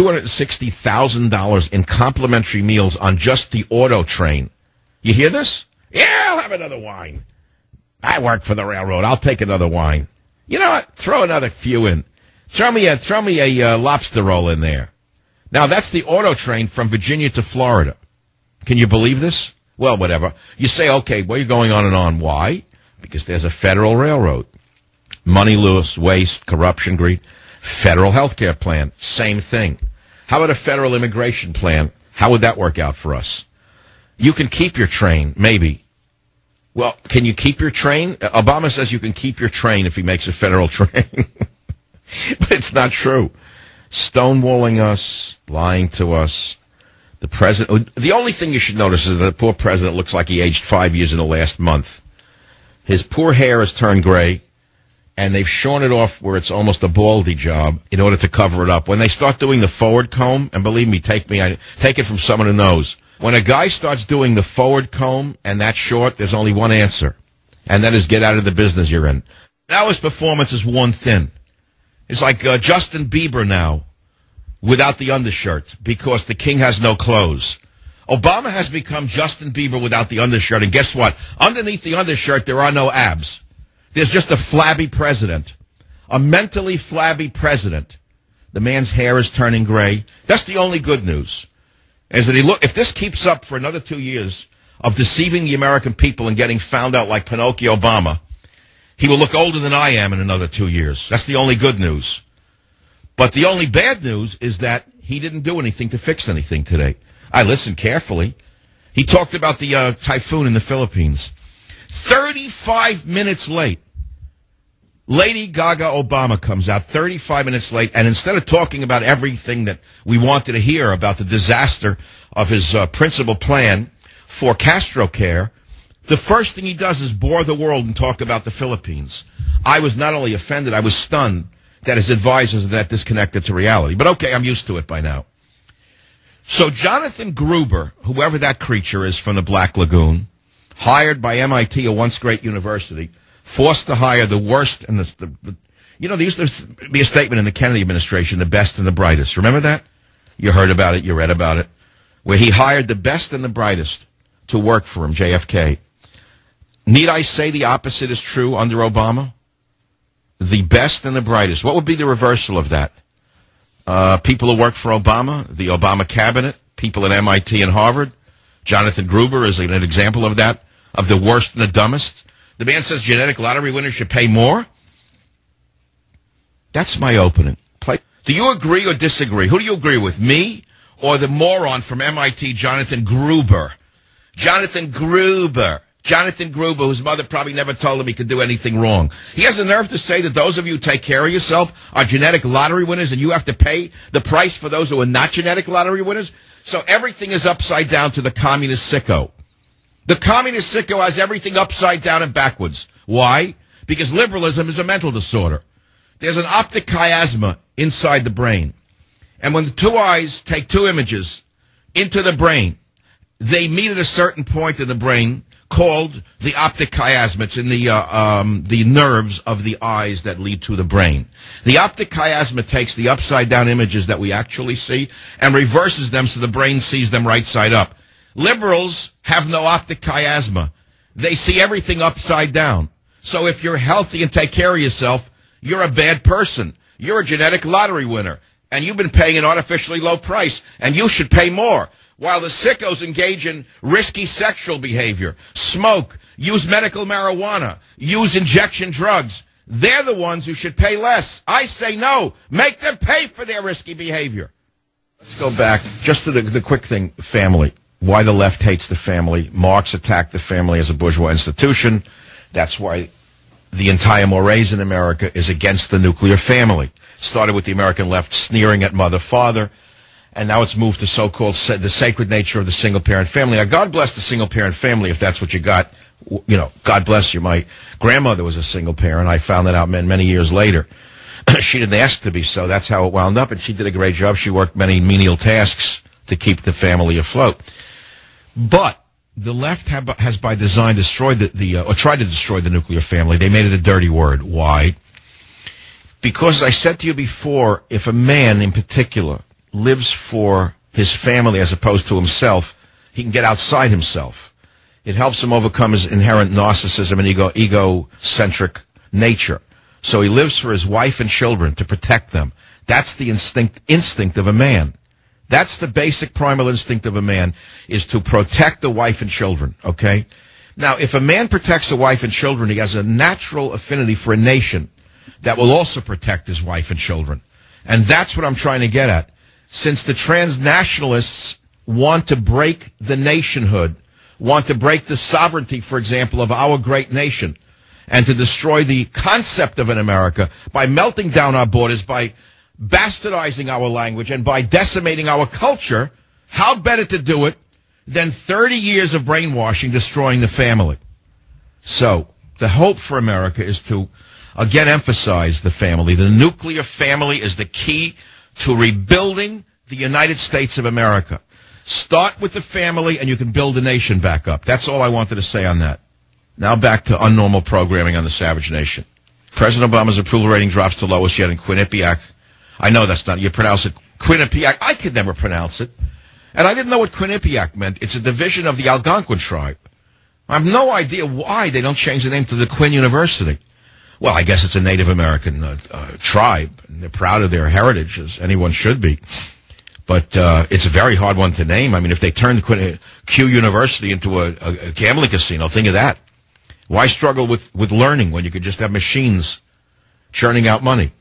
$260,000 in complimentary meals on just the auto train. You hear this? Yeah, I'll have another wine. I work for the railroad. I'll take another wine. You know what? Throw another few in. Throw me a lobster roll in there. Now, that's the auto train from Virginia to Florida. Can you believe this? Well, whatever. You say, okay, well, you're going on and on. Why? Because there's a federal railroad. Money loose, waste, corruption, greed. Federal health care plan, same thing. How about a federal immigration plan? How would that work out for us? You can keep your train, maybe. Well, can you keep your train? Obama says you can keep your train if he makes a federal train. But it's not true. Stonewalling us, lying to us. The president. The only thing you should notice is that the poor president looks like he aged 5 years in the last month. His poor hair has turned gray, and they've shorn it off where it's almost a baldy job in order to cover it up. When they start doing the forward comb, and believe me, take it from someone who knows. When a guy starts doing the forward comb and that's short, there's only one answer, and that is get out of the business you're in. Now his performance is worn thin. It's like Justin Bieber now without the undershirt because the king has no clothes. Obama has become Justin Bieber without the undershirt, and guess what? Underneath the undershirt, there are no abs. There's just a flabby president, a mentally flabby president. The man's hair is turning gray. That's the only good news. Is that if this keeps up for another 2 years, of deceiving the American people and getting found out like Pinocchio Obama, he will look older than I am in another 2 years. That's the only good news. But the only bad news is that he didn't do anything to fix anything today. I listened carefully. He talked about the typhoon in the Philippines. 35 minutes late. Lady Gaga Obama comes out 35 minutes late, and instead of talking about everything that we wanted to hear about the disaster of his principal plan for Castro Care, the first thing he does is bore the world and talk about the Philippines. I was not only offended, I was stunned that his advisors are that disconnected to reality. But okay, I'm used to it by now. So Jonathan Gruber, whoever that creature is from the Black Lagoon, hired by MIT, a once great university, forced to hire the worst and the there used to be a statement in the Kennedy administration, the best and the brightest. Remember that? You heard about it, you read about it, where he hired the best and the brightest to work for him, JFK. Need I say the opposite is true under Obama? The best and the brightest. What would be the reversal of that? People who work for Obama, the Obama cabinet, people at MIT and Harvard. Jonathan Gruber is an example of that, of the worst and the dumbest. The man says genetic lottery winners should pay more. That's my opening. Do you agree or disagree? Who do you agree with, me or the moron from MIT, Jonathan Gruber? Jonathan Gruber, whose mother probably never told him he could do anything wrong. He has the nerve to say that those of you who take care of yourself are genetic lottery winners and you have to pay the price for those who are not genetic lottery winners? So everything is upside down to the communist sicko. The communist sicko has everything upside down and backwards. Why? Because liberalism is a mental disorder. There's an optic chiasma inside the brain. And when the two eyes take two images into the brain, they meet at a certain point in the brain called the optic chiasma. It's in the nerves of the eyes that lead to the brain. The optic chiasma takes the upside-down images that we actually see and reverses them so the brain sees them right side up. Liberals have no optic chiasma. They see everything upside down. So if you're healthy and take care of yourself, you're a bad person. You're a genetic lottery winner. And you've been paying an artificially low price. And you should pay more. While the sickos engage in risky sexual behavior, smoke, use medical marijuana, use injection drugs, they're the ones who should pay less. I say no. Make them pay for their risky behavior. Let's go back just to the quick thing, family. Why the left hates the family. Marx attacked the family as a bourgeois institution. That's why the entire mores in America is against the nuclear family. Started with the American left sneering at mother, father, and now it's moved to so-called the sacred nature of the single-parent family. Now, God bless the single-parent family if that's what you got. You know, God bless you. My grandmother was a single parent. I found that out many years later. She didn't ask to be so. That's how it wound up, and she did a great job. She worked many menial tasks to keep the family afloat. But the left has by design destroyed or tried to destroy the nuclear family. They made it a dirty word. Why? Because I said to you before, if a man in particular lives for his family as opposed to himself, he can get outside himself. It helps him overcome his inherent narcissism and egocentric nature. So he lives for his wife and children to protect them. That's the instinct of a man. That's the basic primal instinct of a man, is to protect the wife and children, okay? Now, if a man protects a wife and children, he has a natural affinity for a nation that will also protect his wife and children. And that's what I'm trying to get at. Since the transnationalists want to break the nationhood, want to break the sovereignty, for example, of our great nation, and to destroy the concept of an America by melting down our borders, by bastardizing our language, and by decimating our culture, how better to do it than 30 years of brainwashing, destroying the family? So, the hope for America is to, again, emphasize the family. The nuclear family is the key to rebuilding the United States of America. Start with the family, and you can build the nation back up. That's all I wanted to say on that. Now back to unnormal programming on the Savage Nation. President Obama's approval rating drops to lowest yet in Quinnipiac. I know that's not, you pronounce it Quinnipiac. I could never pronounce it. And I didn't know what Quinnipiac meant. It's a division of the Algonquin tribe. I have no idea why they don't change the name to the Quinn University. Well, I guess it's a Native American tribe, and they're proud of their heritage, as anyone should be. But it's a very hard one to name. I mean, if they turned Q University into a gambling casino, think of that. Why struggle with learning when you could just have machines churning out money?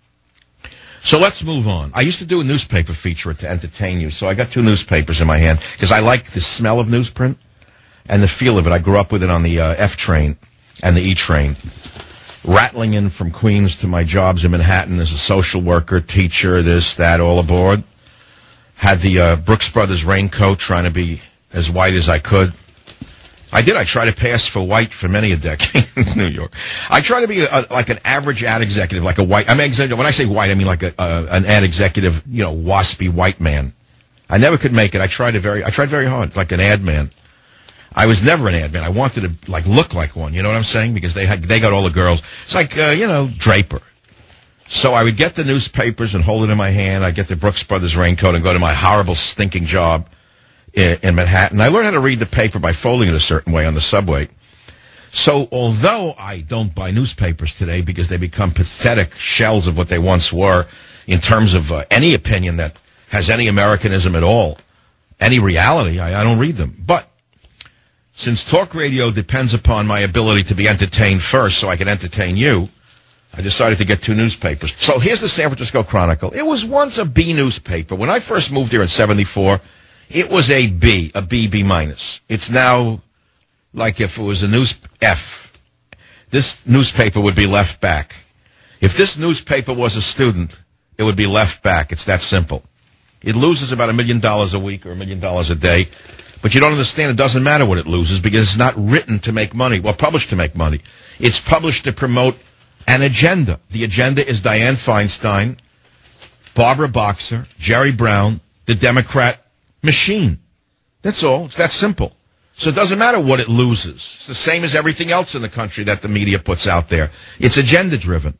So let's move on. I used to do a newspaper feature to entertain you, so I got 2 newspapers in my hand because I like the smell of newsprint and the feel of it. I grew up with it on the F train and the E train, rattling in from Queens to my jobs in Manhattan as a social worker, teacher, this, that, all aboard. Had the Brooks Brothers raincoat, trying to be as white as I could. I tried to pass for white for many a decade in New York. I try to be like an average ad executive, like a white. When I say white, I mean like an ad executive, waspy white man. I never could make it. I tried very hard, like an ad man. I was never an ad man. I wanted to look like one. You know what I'm saying? Because they got all the girls. It's like Draper. So I would get the newspapers and hold it in my hand. I'd get the Brooks Brothers raincoat and go to my horrible, stinking job in Manhattan. I learned how to read the paper by folding it a certain way on the subway. So although I don't buy newspapers today because they become pathetic shells of what they once were in terms of any opinion that has any Americanism at all, any reality, I don't read them. But since talk radio depends upon my ability to be entertained first so I can entertain you, I decided to get 2 newspapers. So here's the San Francisco Chronicle. It was once a B newspaper. When I first moved here in 74, it was a B minus. It's now like if it was a F. This newspaper would be left back. If this newspaper was a student, it would be left back. It's that simple. It loses about $1 million a week or $1 million a day. But you don't understand it doesn't matter what it loses because it's not written to make money, published to make money. It's published to promote an agenda. The agenda is Dianne Feinstein, Barbara Boxer, Jerry Brown, the Democrat machine. That's all. It's that simple. So it doesn't matter what it loses. It's the same as everything else in the country that the media puts out there. It's agenda-driven.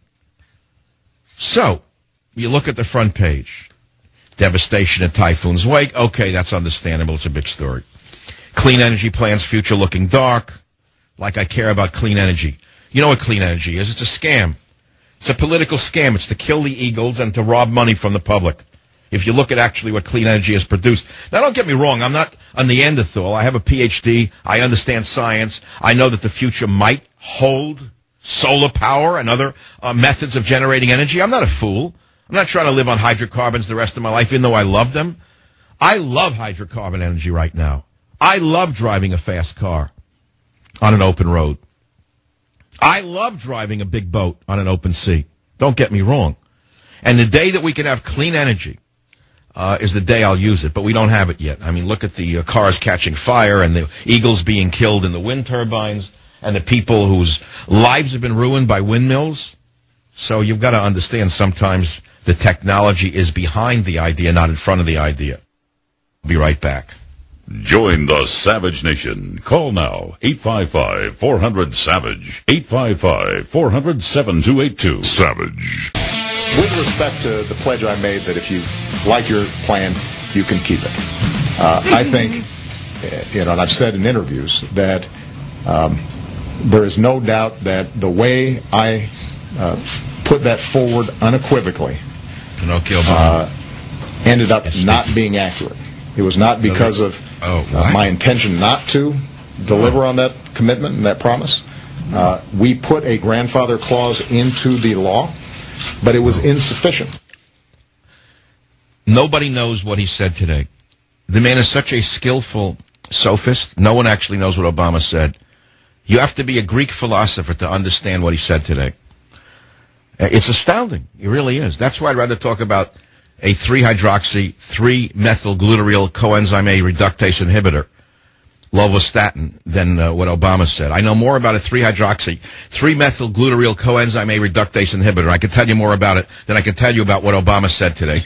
So you look at the front page. Devastation at Typhoon's wake. Okay, that's understandable. It's a big story. Clean energy plans, future looking dark. Like I care about clean energy. You know what clean energy is? It's a scam. It's a political scam. It's to kill the eagles and to rob money from the public. If you look at actually what clean energy has produced. Now, don't get me wrong. I'm not a Neanderthal. I have a PhD. I understand science. I know that the future might hold solar power and other methods of generating energy. I'm not a fool. I'm not trying to live on hydrocarbons the rest of my life, even though I love them. I love hydrocarbon energy right now. I love driving a fast car on an open road. I love driving a big boat on an open sea. Don't get me wrong. And the day that we can have clean energy is the day I'll use it, but we don't have it yet. I mean, look at the cars catching fire and the eagles being killed in the wind turbines and the people whose lives have been ruined by windmills. So you've got to understand sometimes the technology is behind the idea, not in front of the idea. Be right back. Join the Savage Nation. Call now, 855-400-SAVAGE, 855-400-7282. Savage. With respect to the pledge I made that if you like your plan, you can keep it. I think, and I've said in interviews, that there is no doubt that the way I put that forward unequivocally ended up not being accurate. It was not because of my intention not to deliver on that commitment and that promise. We put a grandfather clause into the law, but it was insufficient. Nobody knows what he said today. The man is such a skillful sophist. No one actually knows what Obama said. You have to be a Greek philosopher to understand what he said today. It's astounding. It really is. That's why I'd rather talk about a 3-hydroxy, 3-methylglutarate coenzyme A reductase inhibitor, lovastatin, than what Obama said. I know more about a 3-hydroxy, 3-methylglutarate coenzyme A reductase inhibitor. I can tell you more about it than I can tell you about what Obama said today.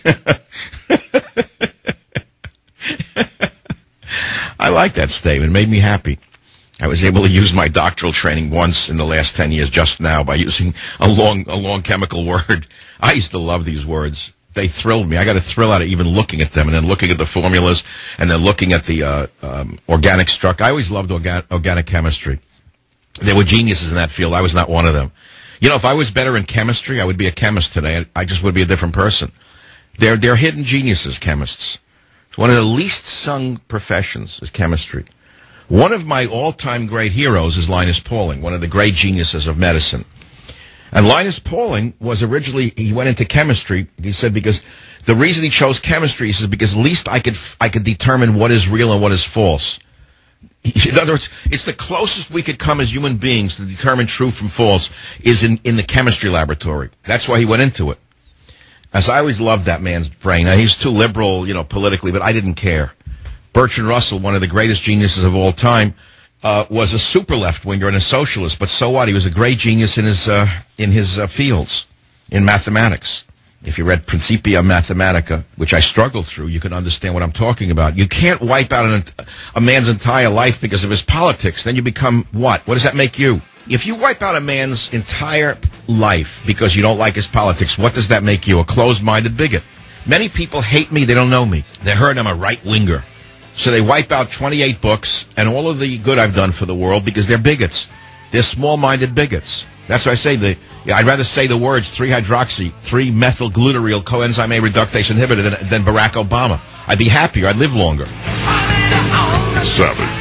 I like that statement. It made me happy. I was able to use my doctoral training once in the last 10 years just now by using a long chemical word. I used to love these words. They thrilled me. I got a thrill out of even looking at them and then looking at the formulas and then looking at the organic structure. I always loved organic chemistry. There were geniuses in that field. I was not one of them. You know, if I was better in chemistry, I would be a chemist today. I just would be a different person. They're hidden geniuses, chemists. One of the least sung professions is chemistry. One of my all-time great heroes is Linus Pauling, one of the great geniuses of medicine. And Linus Pauling was originally, he went into chemistry, he said, because the reason he chose chemistry, he says, because at least I could determine what is real and what is false. In other words, it's the closest we could come as human beings to determine true from false is in the chemistry laboratory. That's why he went into it. As I always loved that man's brain. Now, he's too liberal, politically, but I didn't care. Bertrand Russell, one of the greatest geniuses of all time, was a super left-winger and a socialist, but so what? He was a great genius in his fields, in mathematics. If you read Principia Mathematica, which I struggled through, you can understand what I'm talking about. You can't wipe out a man's entire life because of his politics. Then you become what? What does that make you? If you wipe out a man's entire life because you don't like his politics, what does that make you? A closed-minded bigot. Many people hate me. They don't know me. They heard I'm a right-winger. So they wipe out 28 books and all of the good I've done for the world because they're bigots. They're small-minded bigots. That's why I say I'd rather say the words 3-hydroxy-3-methylglutarate coenzyme A reductase inhibitor than Barack Obama. I'd be happier. I'd live longer. Savage.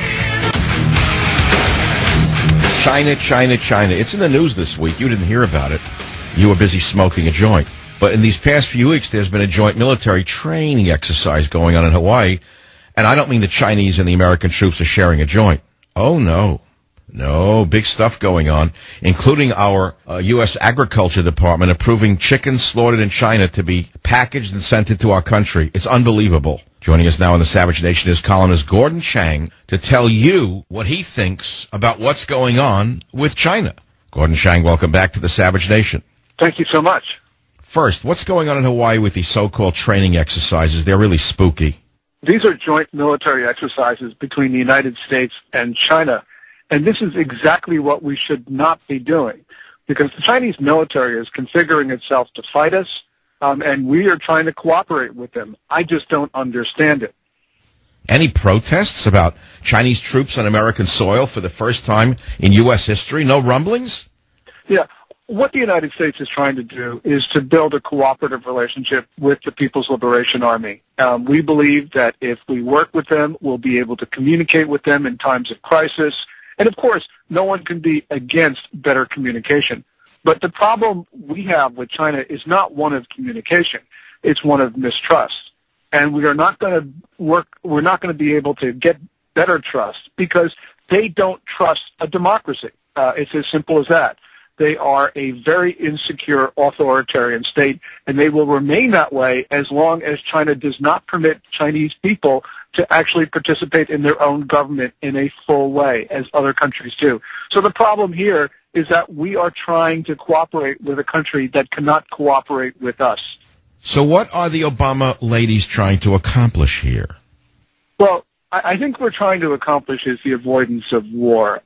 China. It's in the news this week. You didn't hear about it. You were busy smoking a joint. But in these past few weeks, there's been a joint military training exercise going on in Hawaii. And I don't mean the Chinese and the American troops are sharing a joint. Oh, no. No, big stuff going on, including our U.S. Agriculture Department approving chickens slaughtered in China to be packaged and sent into our country. It's unbelievable. Joining us now in the Savage Nation is columnist Gordon Chang to tell you what he thinks about what's going on with China. Gordon Chang, welcome back to the Savage Nation. Thank you so much. First, what's going on in Hawaii with these so-called training exercises? They're really spooky. These are joint military exercises between the United States and China. And this is exactly what we should not be doing, because the Chinese military is configuring itself to fight us, and we are trying to cooperate with them. I just don't understand it. Any protests about Chinese troops on American soil for the first time in U.S. history? No rumblings? Yeah. What the United States is trying to do is to build a cooperative relationship with the People's Liberation Army. We believe that if we work with them, we'll be able to communicate with them in times of crisis. And, of course, no one can be against better communication. But the problem we have with China is not one of communication. It's one of mistrust. And we are not going to we're not going to be able to get better trust because they don't trust a democracy. It's as simple as that. They are a very insecure authoritarian state, and they will remain that way as long as China does not permit Chinese people to actually participate in their own government in a full way, as other countries do. So the problem here is that we are trying to cooperate with a country that cannot cooperate with us. So what are the Obama ladies trying to accomplish here? Well, I think we're trying to accomplish is the avoidance of war.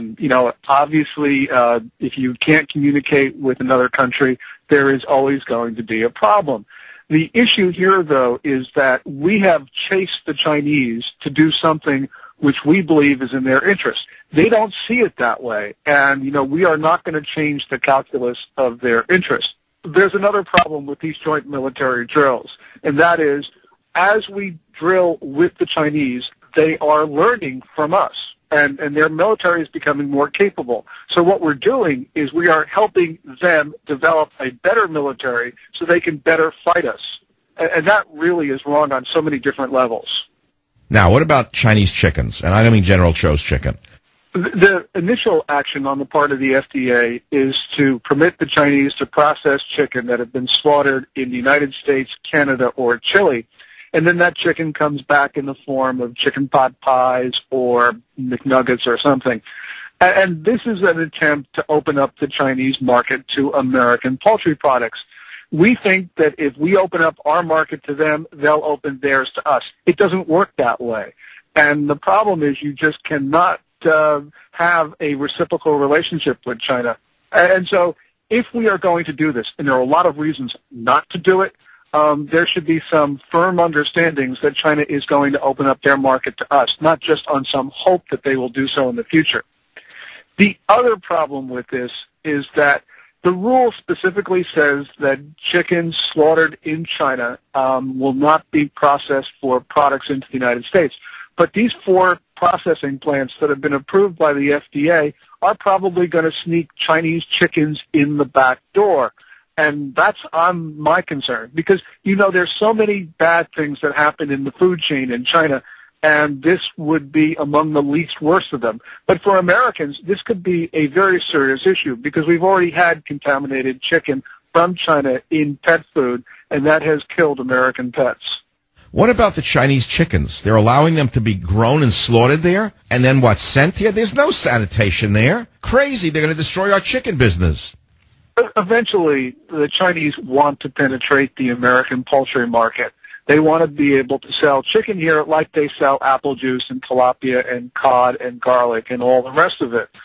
Obviously, if you can't communicate with another country, there is always going to be a problem. The issue here, though, is that we have chased the Chinese to do something which we believe is in their interest. They don't see it that way, and, we are not going to change the calculus of their interest. There's another problem with these joint military drills, and that is, as we drill with the Chinese, they are learning from us, and their military is becoming more capable. So what we're doing is we are helping them develop a better military so they can better fight us. And that really is wrong on so many different levels. Now, what about Chinese chickens? And I don't mean General Cho's chicken. The initial action on the part of the FDA is to permit the Chinese to process chicken that have been slaughtered in the United States, Canada, or Chile. And then that chicken comes back in the form of chicken pot pies or McNuggets or something. And this is an attempt to open up the Chinese market to American poultry products. We think that if we open up our market to them, they'll open theirs to us. It doesn't work that way. And the problem is you just cannot have a reciprocal relationship with China. And so if we are going to do this, and there are a lot of reasons not to do it, there should be some firm understandings that China is going to open up their market to us, not just on some hope that they will do so in the future. The other problem with this is that The rule specifically says that chickens slaughtered in China will not be processed for products into the United States. But these 4 processing plants that have been approved by the FDA are probably going to sneak Chinese chickens in the back door. And that's my concern, because, there's so many bad things that happen in the food chain in China, and this would be among the least worst of them. But for Americans, this could be a very serious issue, because we've already had contaminated chicken from China in pet food, and that has killed American pets. What about the Chinese chickens? They're allowing them to be grown and slaughtered there, and then sent here? There's no sanitation there. Crazy. They're going to destroy our chicken business. Eventually, the Chinese want to penetrate the American poultry market. They want to be able to sell chicken here like they sell apple juice and tilapia and cod and garlic and all the rest of it.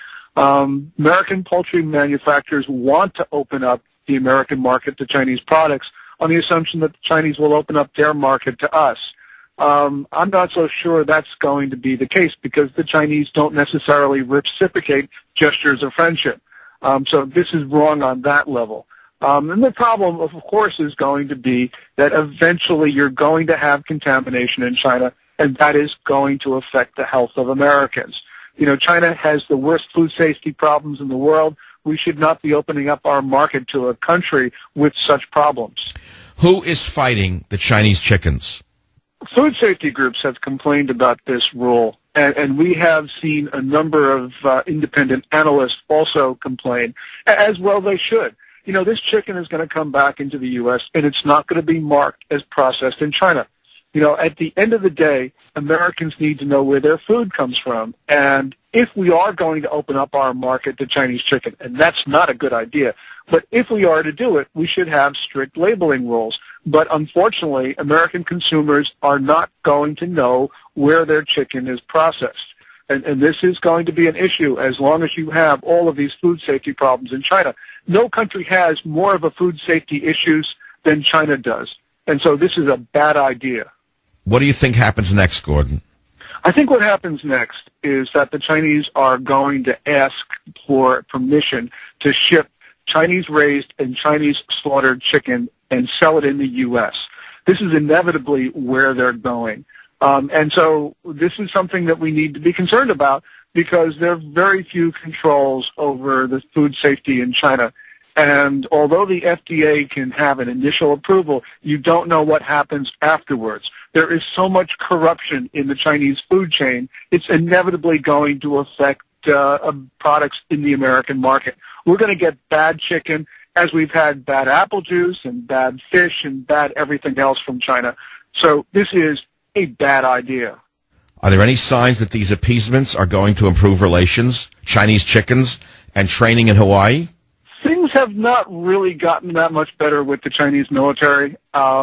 American poultry manufacturers want to open up the American market to Chinese products on the assumption that the Chinese will open up their market to us. I'm not so sure that's going to be the case, because the Chinese don't necessarily reciprocate gestures of friendship. So this is wrong on that level. And the problem, of course, is going to be that eventually you're going to have contamination in China, and that is going to affect the health of Americans. China has the worst food safety problems in the world. We should not be opening up our market to a country with such problems. Who is fighting the Chinese chickens? Food safety groups have complained about this rule, and we have seen a number of independent analysts also complain, as well they should. This chicken is going to come back into the U.S., and it's not going to be marked as processed in China. At the end of the day, Americans need to know where their food comes from. And if we are going to open up our market to Chinese chicken, and that's not a good idea, but if we are to do it, we should have strict labeling rules. But unfortunately, American consumers are not going to know where their chicken is processed. And this is going to be an issue as long as you have all of these food safety problems in China. No country has more of a food safety issues than China does. And so this is a bad idea. What do you think happens next, Gordon? I think what happens next is that the Chinese are going to ask for permission to ship Chinese-raised and Chinese-slaughtered chicken and sell it in the U.S. This is inevitably where they're going. And so this is something that we need to be concerned about, because there are very few controls over the food safety in China. And although the FDA can have an initial approval, you don't know what happens afterwards. There is so much corruption in the Chinese food chain, it's inevitably going to affect products in the American market. We're going to get bad chicken, as we've had bad apple juice and bad fish and bad everything else from China. So this is a bad idea. Are there any signs that these appeasements are going to improve relations, Chinese chickens, and training in Hawaii? Things have not really gotten that much better with the Chinese military.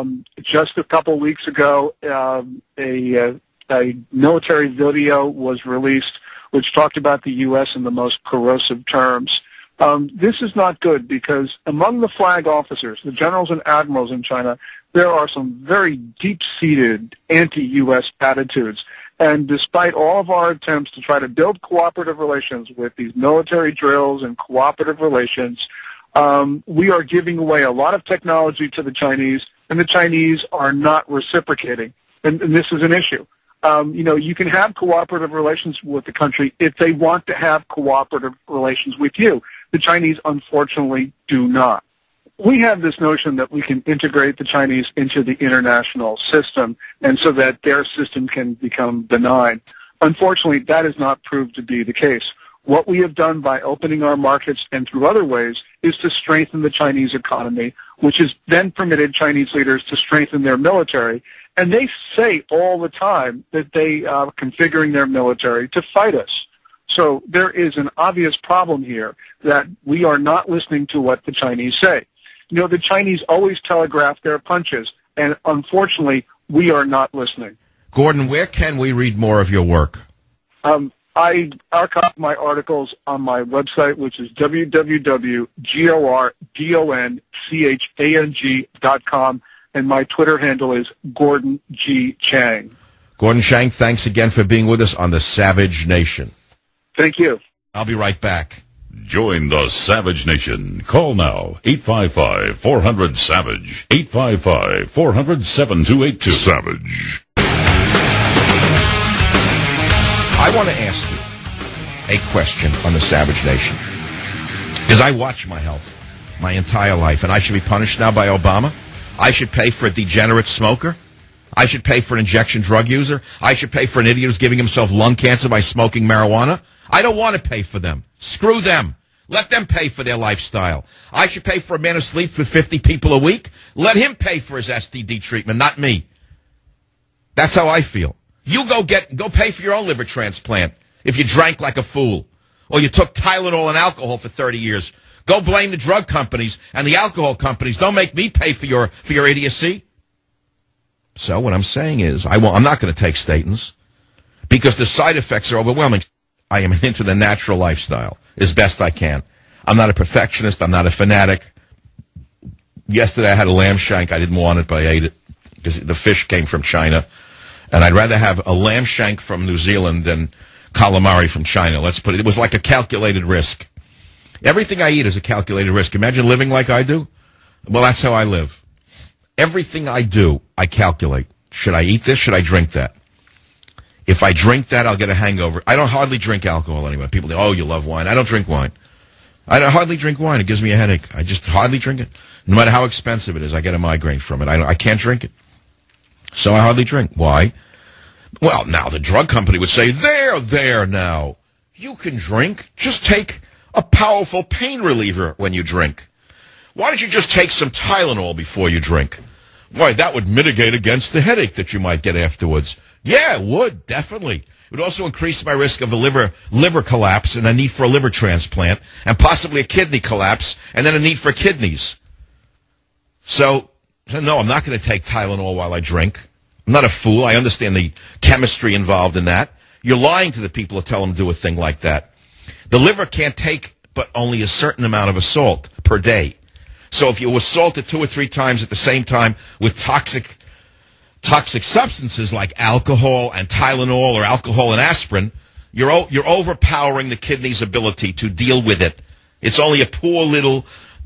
Just a couple weeks ago, a military video was released which talked about the U.S. in the most corrosive terms. This is not good, because among the flag officers, the generals and admirals in China, there are some very deep-seated anti-U.S. attitudes. And despite all of our attempts to try to build cooperative relations with these military drills and cooperative relations, we are giving away a lot of technology to the Chinese, and the Chinese are not reciprocating. And this is an issue. You can have cooperative relations with the country if they want to have cooperative relations with you. The Chinese, unfortunately, do not. We have this notion that we can integrate the Chinese into the international system, and so that their system can become benign. Unfortunately, that has not proved to be the case. What we have done by opening our markets and through other ways is to strengthen the Chinese economy, which has then permitted Chinese leaders to strengthen their military. And they say all the time that they are configuring their military to fight us. So there is an obvious problem here that we are not listening to what the Chinese say. The Chinese always telegraph their punches, and unfortunately, we are not listening. Gordon, where can we read more of your work? I archive my articles on my website, which is www.gordonchang.com, and my Twitter handle is Gordon G. Chang. Gordon Chang, thanks again for being with us on the Savage Nation. Thank you. I'll be right back. Join the Savage Nation. Call now, 855-400-SAVAGE, 855-400-7282. Savage. I want to ask you a question on the Savage Nation. Because I watch my health my entire life, and I should be punished now by Obama? I should pay for a degenerate smoker? I should pay for an injection drug user? I should pay for an idiot who's giving himself lung cancer by smoking marijuana? I don't want to pay for them. Screw them. Let them pay for their lifestyle. I should pay for a man who sleeps with 50 people a week? Let him pay for his STD treatment, not me. That's how I feel. You go pay for your own liver transplant if you drank like a fool. Or you took Tylenol and alcohol for 30 years. Go blame the drug companies and the alcohol companies. Don't make me pay for your idiocy. So what I'm saying is, I'm not going to take statins because the side effects are overwhelming. I am into the natural lifestyle as best I can. I'm not a perfectionist. I'm not a fanatic. Yesterday I had a lamb shank. I didn't want it, but I ate it because the fish came from China. And I'd rather have a lamb shank from New Zealand than calamari from China. Let's put it was like a calculated risk. Everything I eat is a calculated risk. Imagine living like I do. Well, that's how I live. Everything I do, I calculate. Should I eat this? Should I drink that? If I drink that, I'll get a hangover. I don't hardly drink alcohol anyway. People say, oh, you love wine. I don't drink wine. I don't hardly drink wine. It gives me a headache. I just hardly drink it. No matter how expensive it is, I get a migraine from it. I can't drink it. So I hardly drink. Why? Well, now the drug company would say, there now. You can drink. Just take a powerful pain reliever when you drink. Why don't you just take some Tylenol before you drink? Why, that would mitigate against the headache that you might get afterwards. Yeah, it would, definitely. It would also increase my risk of a liver collapse and a need for a liver transplant, and possibly a kidney collapse, and then a need for kidneys. So no, I'm not going to take Tylenol while I drink. I'm not a fool. I understand the chemistry involved in that. You're lying to the people who tell them to do a thing like that. The liver can't take but only a certain amount of assault per day. So if you assault it 2 or 3 times at the same time with toxic substances like alcohol and Tylenol or alcohol and aspirin, you're overpowering the kidney's ability to deal with it. It's only a poor little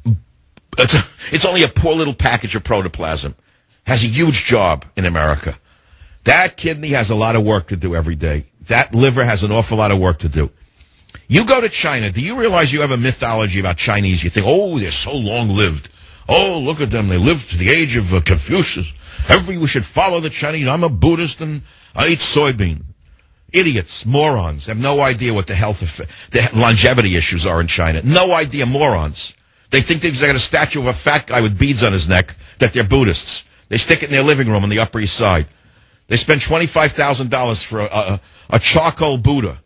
package of protoplasm. Has a huge job in America. That kidney has a lot of work to do every day. That liver has an awful lot of work to do. You go to China. Do you realize you have a mythology about Chinese? You think, oh, they're so long-lived. Oh, look at them. They lived to the age of Confucius. We should follow the Chinese. I'm a Buddhist and I eat soybean. Idiots, morons, have no idea what the longevity issues are in China. No idea, morons. They think they've got a statue of a fat guy with beads on his neck, that they're Buddhists. They stick it in their living room on the Upper East Side. They spend $25,000 for a charcoal Buddha.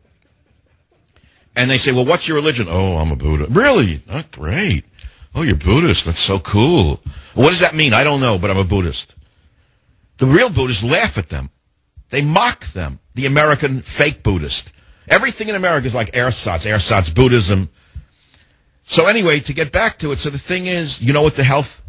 And they say, well, what's your religion? Oh, I'm a Buddha. Really? Oh, great. Oh, you're Buddhist. That's so cool. Well, what does that mean? I don't know, but I'm a Buddhist. The real Buddhists laugh at them. They mock them, the American fake Buddhist. Everything in America is like ersatz Buddhism. So anyway, to get back to it, so the thing is, you know what the health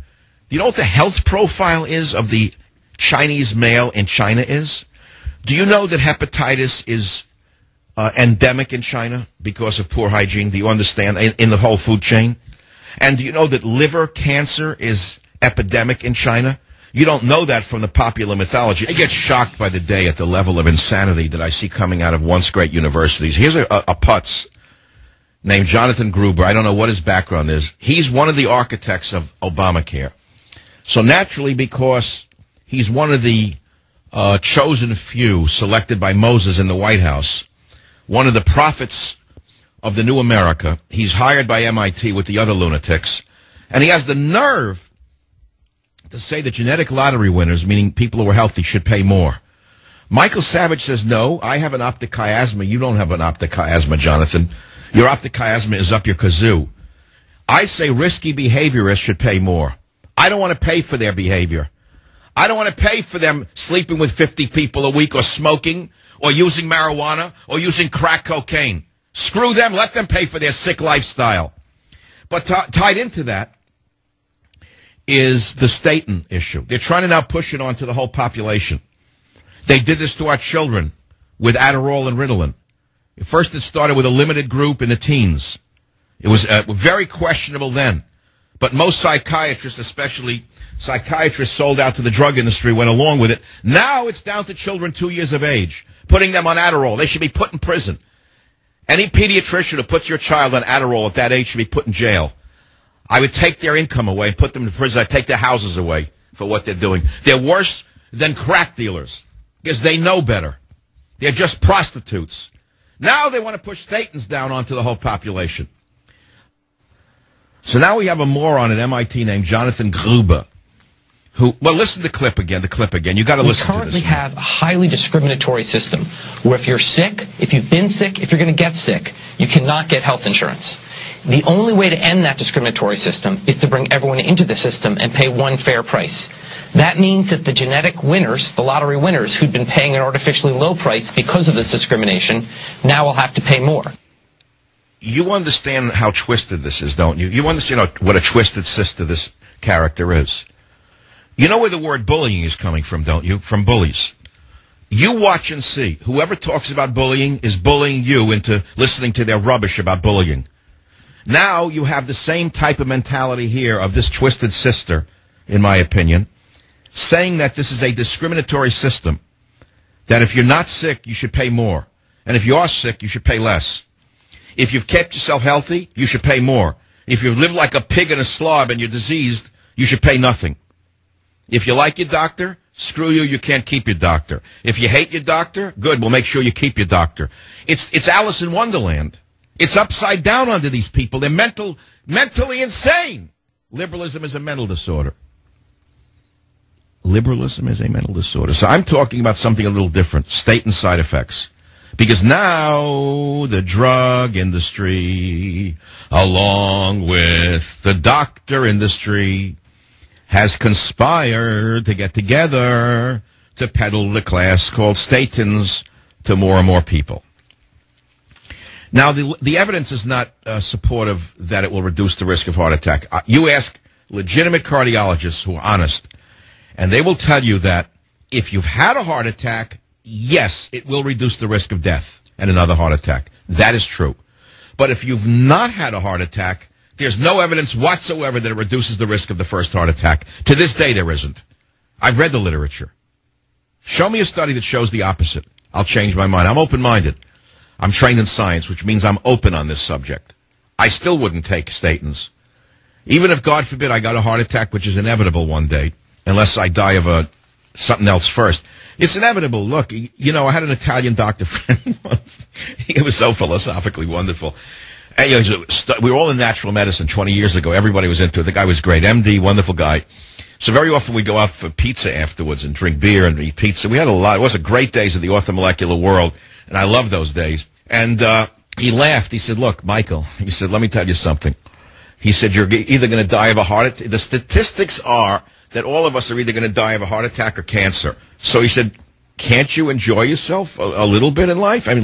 profile is of the Chinese male in China is? Do you know that hepatitis is endemic in China because of poor hygiene? Do you understand? In the whole food chain? And do you know that liver cancer is epidemic in China? You don't know that from the popular mythology. I get shocked by the day at the level of insanity that I see coming out of once great universities. Here's a putz named Jonathan Gruber. I don't know what his background is. He's one of the architects of Obamacare. So naturally, because he's one of the chosen few selected by Moses in the White House, one of the prophets of the new America, he's hired by MIT with the other lunatics, and he has the nerve to say that genetic lottery winners, meaning people who are healthy, should pay more. Michael Savage says, no, I have an optic chiasma. You don't have an optic chiasma, Jonathan. Your optic chiasma is up your kazoo. I say risky behaviorists should pay more. I don't want to pay for their behavior. I don't want to pay for them sleeping with 50 people a week or smoking or using marijuana or using crack cocaine. Screw them. Let them pay for their sick lifestyle. But tied into that is the statin issue. They're trying to now push it onto the whole population. They did this to our children with Adderall and Ritalin. First, it started with a limited group in the teens. It was very questionable then. But most psychiatrists, especially psychiatrists sold out to the drug industry, went along with it. Now it's down to children 2 years of age, putting them on Adderall. They should be put in prison. Any pediatrician who puts your child on Adderall at that age should be put in jail. I would take their income away and put them in prison. I'd take their houses away for what they're doing. They're worse than crack dealers because they know better. They're just prostitutes. Now they want to push statins down onto the whole population. So now we have a moron at MIT named Jonathan Gruber, who, well, listen to the clip again. You got to listen to this. We currently have a highly discriminatory system where if you're sick, if you've been sick, if you're going to get sick, you cannot get health insurance. The only way to end that discriminatory system is to bring everyone into the system and pay one fair price. That means that the genetic winners, the lottery winners, who'd been paying an artificially low price because of this discrimination, now will have to pay more. You understand how twisted this is, don't you? You understand what a twisted sister this character is. You know where the word bullying is coming from, don't you? From bullies. You watch and see. Whoever talks about bullying is bullying you into listening to their rubbish about bullying. Now you have the same type of mentality here of this twisted sister, in my opinion, saying that this is a discriminatory system, that if you're not sick, you should pay more. And if you are sick, you should pay less. If you've kept yourself healthy, you should pay more. If you live like a pig in a slob and you're diseased, you should pay nothing. If you like your doctor, screw you, you can't keep your doctor. If you hate your doctor, good, we'll make sure you keep your doctor. It's Alice in Wonderland. It's upside down under these people. They're mentally insane. Liberalism is a mental disorder. Liberalism is a mental disorder. So I'm talking about something a little different, statin side effects. Because now the drug industry, along with the doctor industry, has conspired to get together to peddle the class called statins to more and more people. Now, the evidence is not supportive that it will reduce the risk of heart attack. You ask legitimate cardiologists who are honest, and they will tell you that if you've had a heart attack, yes, it will reduce the risk of death and another heart attack. That is true. But if you've not had a heart attack, there's no evidence whatsoever that it reduces the risk of the first heart attack. To this day, there isn't. I've read the literature. Show me a study that shows the opposite. I'll change my mind. I'm open-minded. I'm trained in science, which means I'm open on this subject. I still wouldn't take statins. Even if, God forbid, I got a heart attack, which is inevitable one day, unless I die of something else first. It's inevitable. Look, I had an Italian doctor friend once. He was so philosophically wonderful. And, we were all in natural medicine 20 years ago. Everybody was into it. The guy was great. MD, wonderful guy. So very often we go out for pizza afterwards and drink beer and eat pizza. We had a lot. It was a great days of the orthomolecular world, and I love those days. And he laughed. He said, look, Michael, he said, let me tell you something. He said, you're either going to die of a heart attack. The statistics are that all of us are either going to die of a heart attack or cancer. So he said, can't you enjoy yourself a little bit in life? I mean,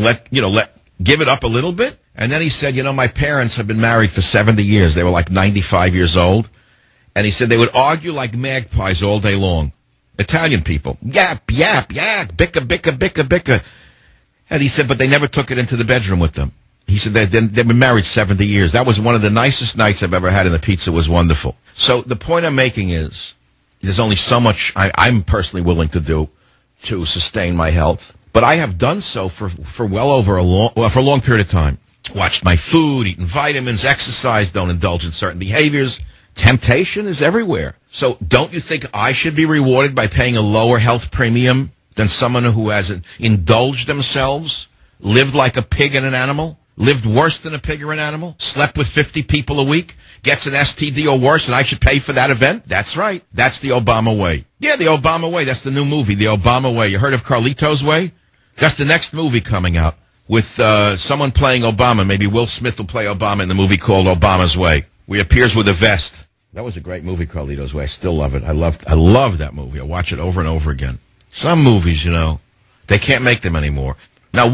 give it up a little bit. And then he said, my parents have been married for 70 years. They were like 95 years old. And he said they would argue like magpies all day long. Italian people. Yap, yap, yap, bicka, bicka, bicka, bicka. And he said, but they never took it into the bedroom with them. He said they've been married 70 years. That was one of the nicest nights I've ever had, and the pizza was wonderful. So the point I'm making is there's only so much I'm personally willing to do to sustain my health. But I have done so for well over a long period of time. Watched my food, eaten vitamins, exercise, don't indulge in certain behaviors. Temptation is everywhere. So don't you think I should be rewarded by paying a lower health premium than someone who has indulged themselves, lived like a pig and an animal, lived worse than a pig or an animal, slept with 50 people a week, gets an STD or worse, and I should pay for that event? That's right. That's the Obama way. Yeah, the Obama way. That's the new movie, the Obama way. You heard of Carlito's Way? That's the next movie coming out with someone playing Obama. Maybe Will Smith will play Obama in the movie called Obama's Way, where he appears with a vest. That was a great movie, Carlito's Way. I still love it. I love that movie. I watch it over and over again. Some movies, they can't make them anymore. Now,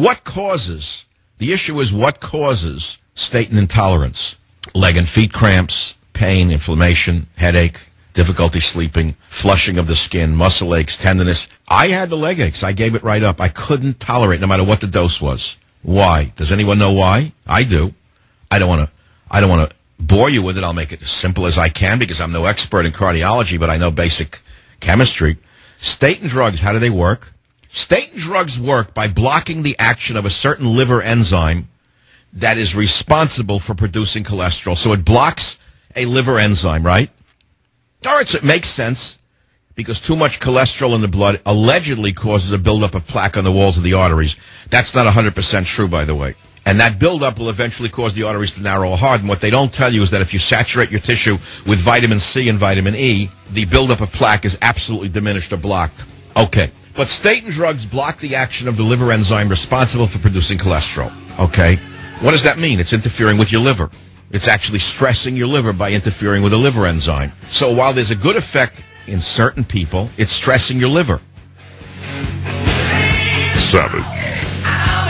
the issue is what causes statin intolerance? Leg and feet cramps, pain, inflammation, headache, difficulty sleeping, flushing of the skin, muscle aches, tenderness. I had the leg aches. I gave it right up. I couldn't tolerate no matter what the dose was. Why? Does anyone know why? I do. I don't want to. I don't want to bore you with it. I'll make it as simple as I can because I'm no expert in cardiology, but I know basic chemistry. Statin drugs, how do they work? Statin drugs work by blocking the action of a certain liver enzyme that is responsible for producing cholesterol. So it blocks a liver enzyme, right? All right, so it makes sense because too much cholesterol in the blood allegedly causes a buildup of plaque on the walls of the arteries. That's not 100% true, by the way. And that buildup will eventually cause the arteries to narrow or harden. What they don't tell you is that if you saturate your tissue with vitamin C and vitamin E, the buildup of plaque is absolutely diminished or blocked. Okay. But statin drugs block the action of the liver enzyme responsible for producing cholesterol. Okay. What does that mean? It's interfering with your liver. It's actually stressing your liver by interfering with a liver enzyme. So while there's a good effect in certain people, it's stressing your liver. Savage.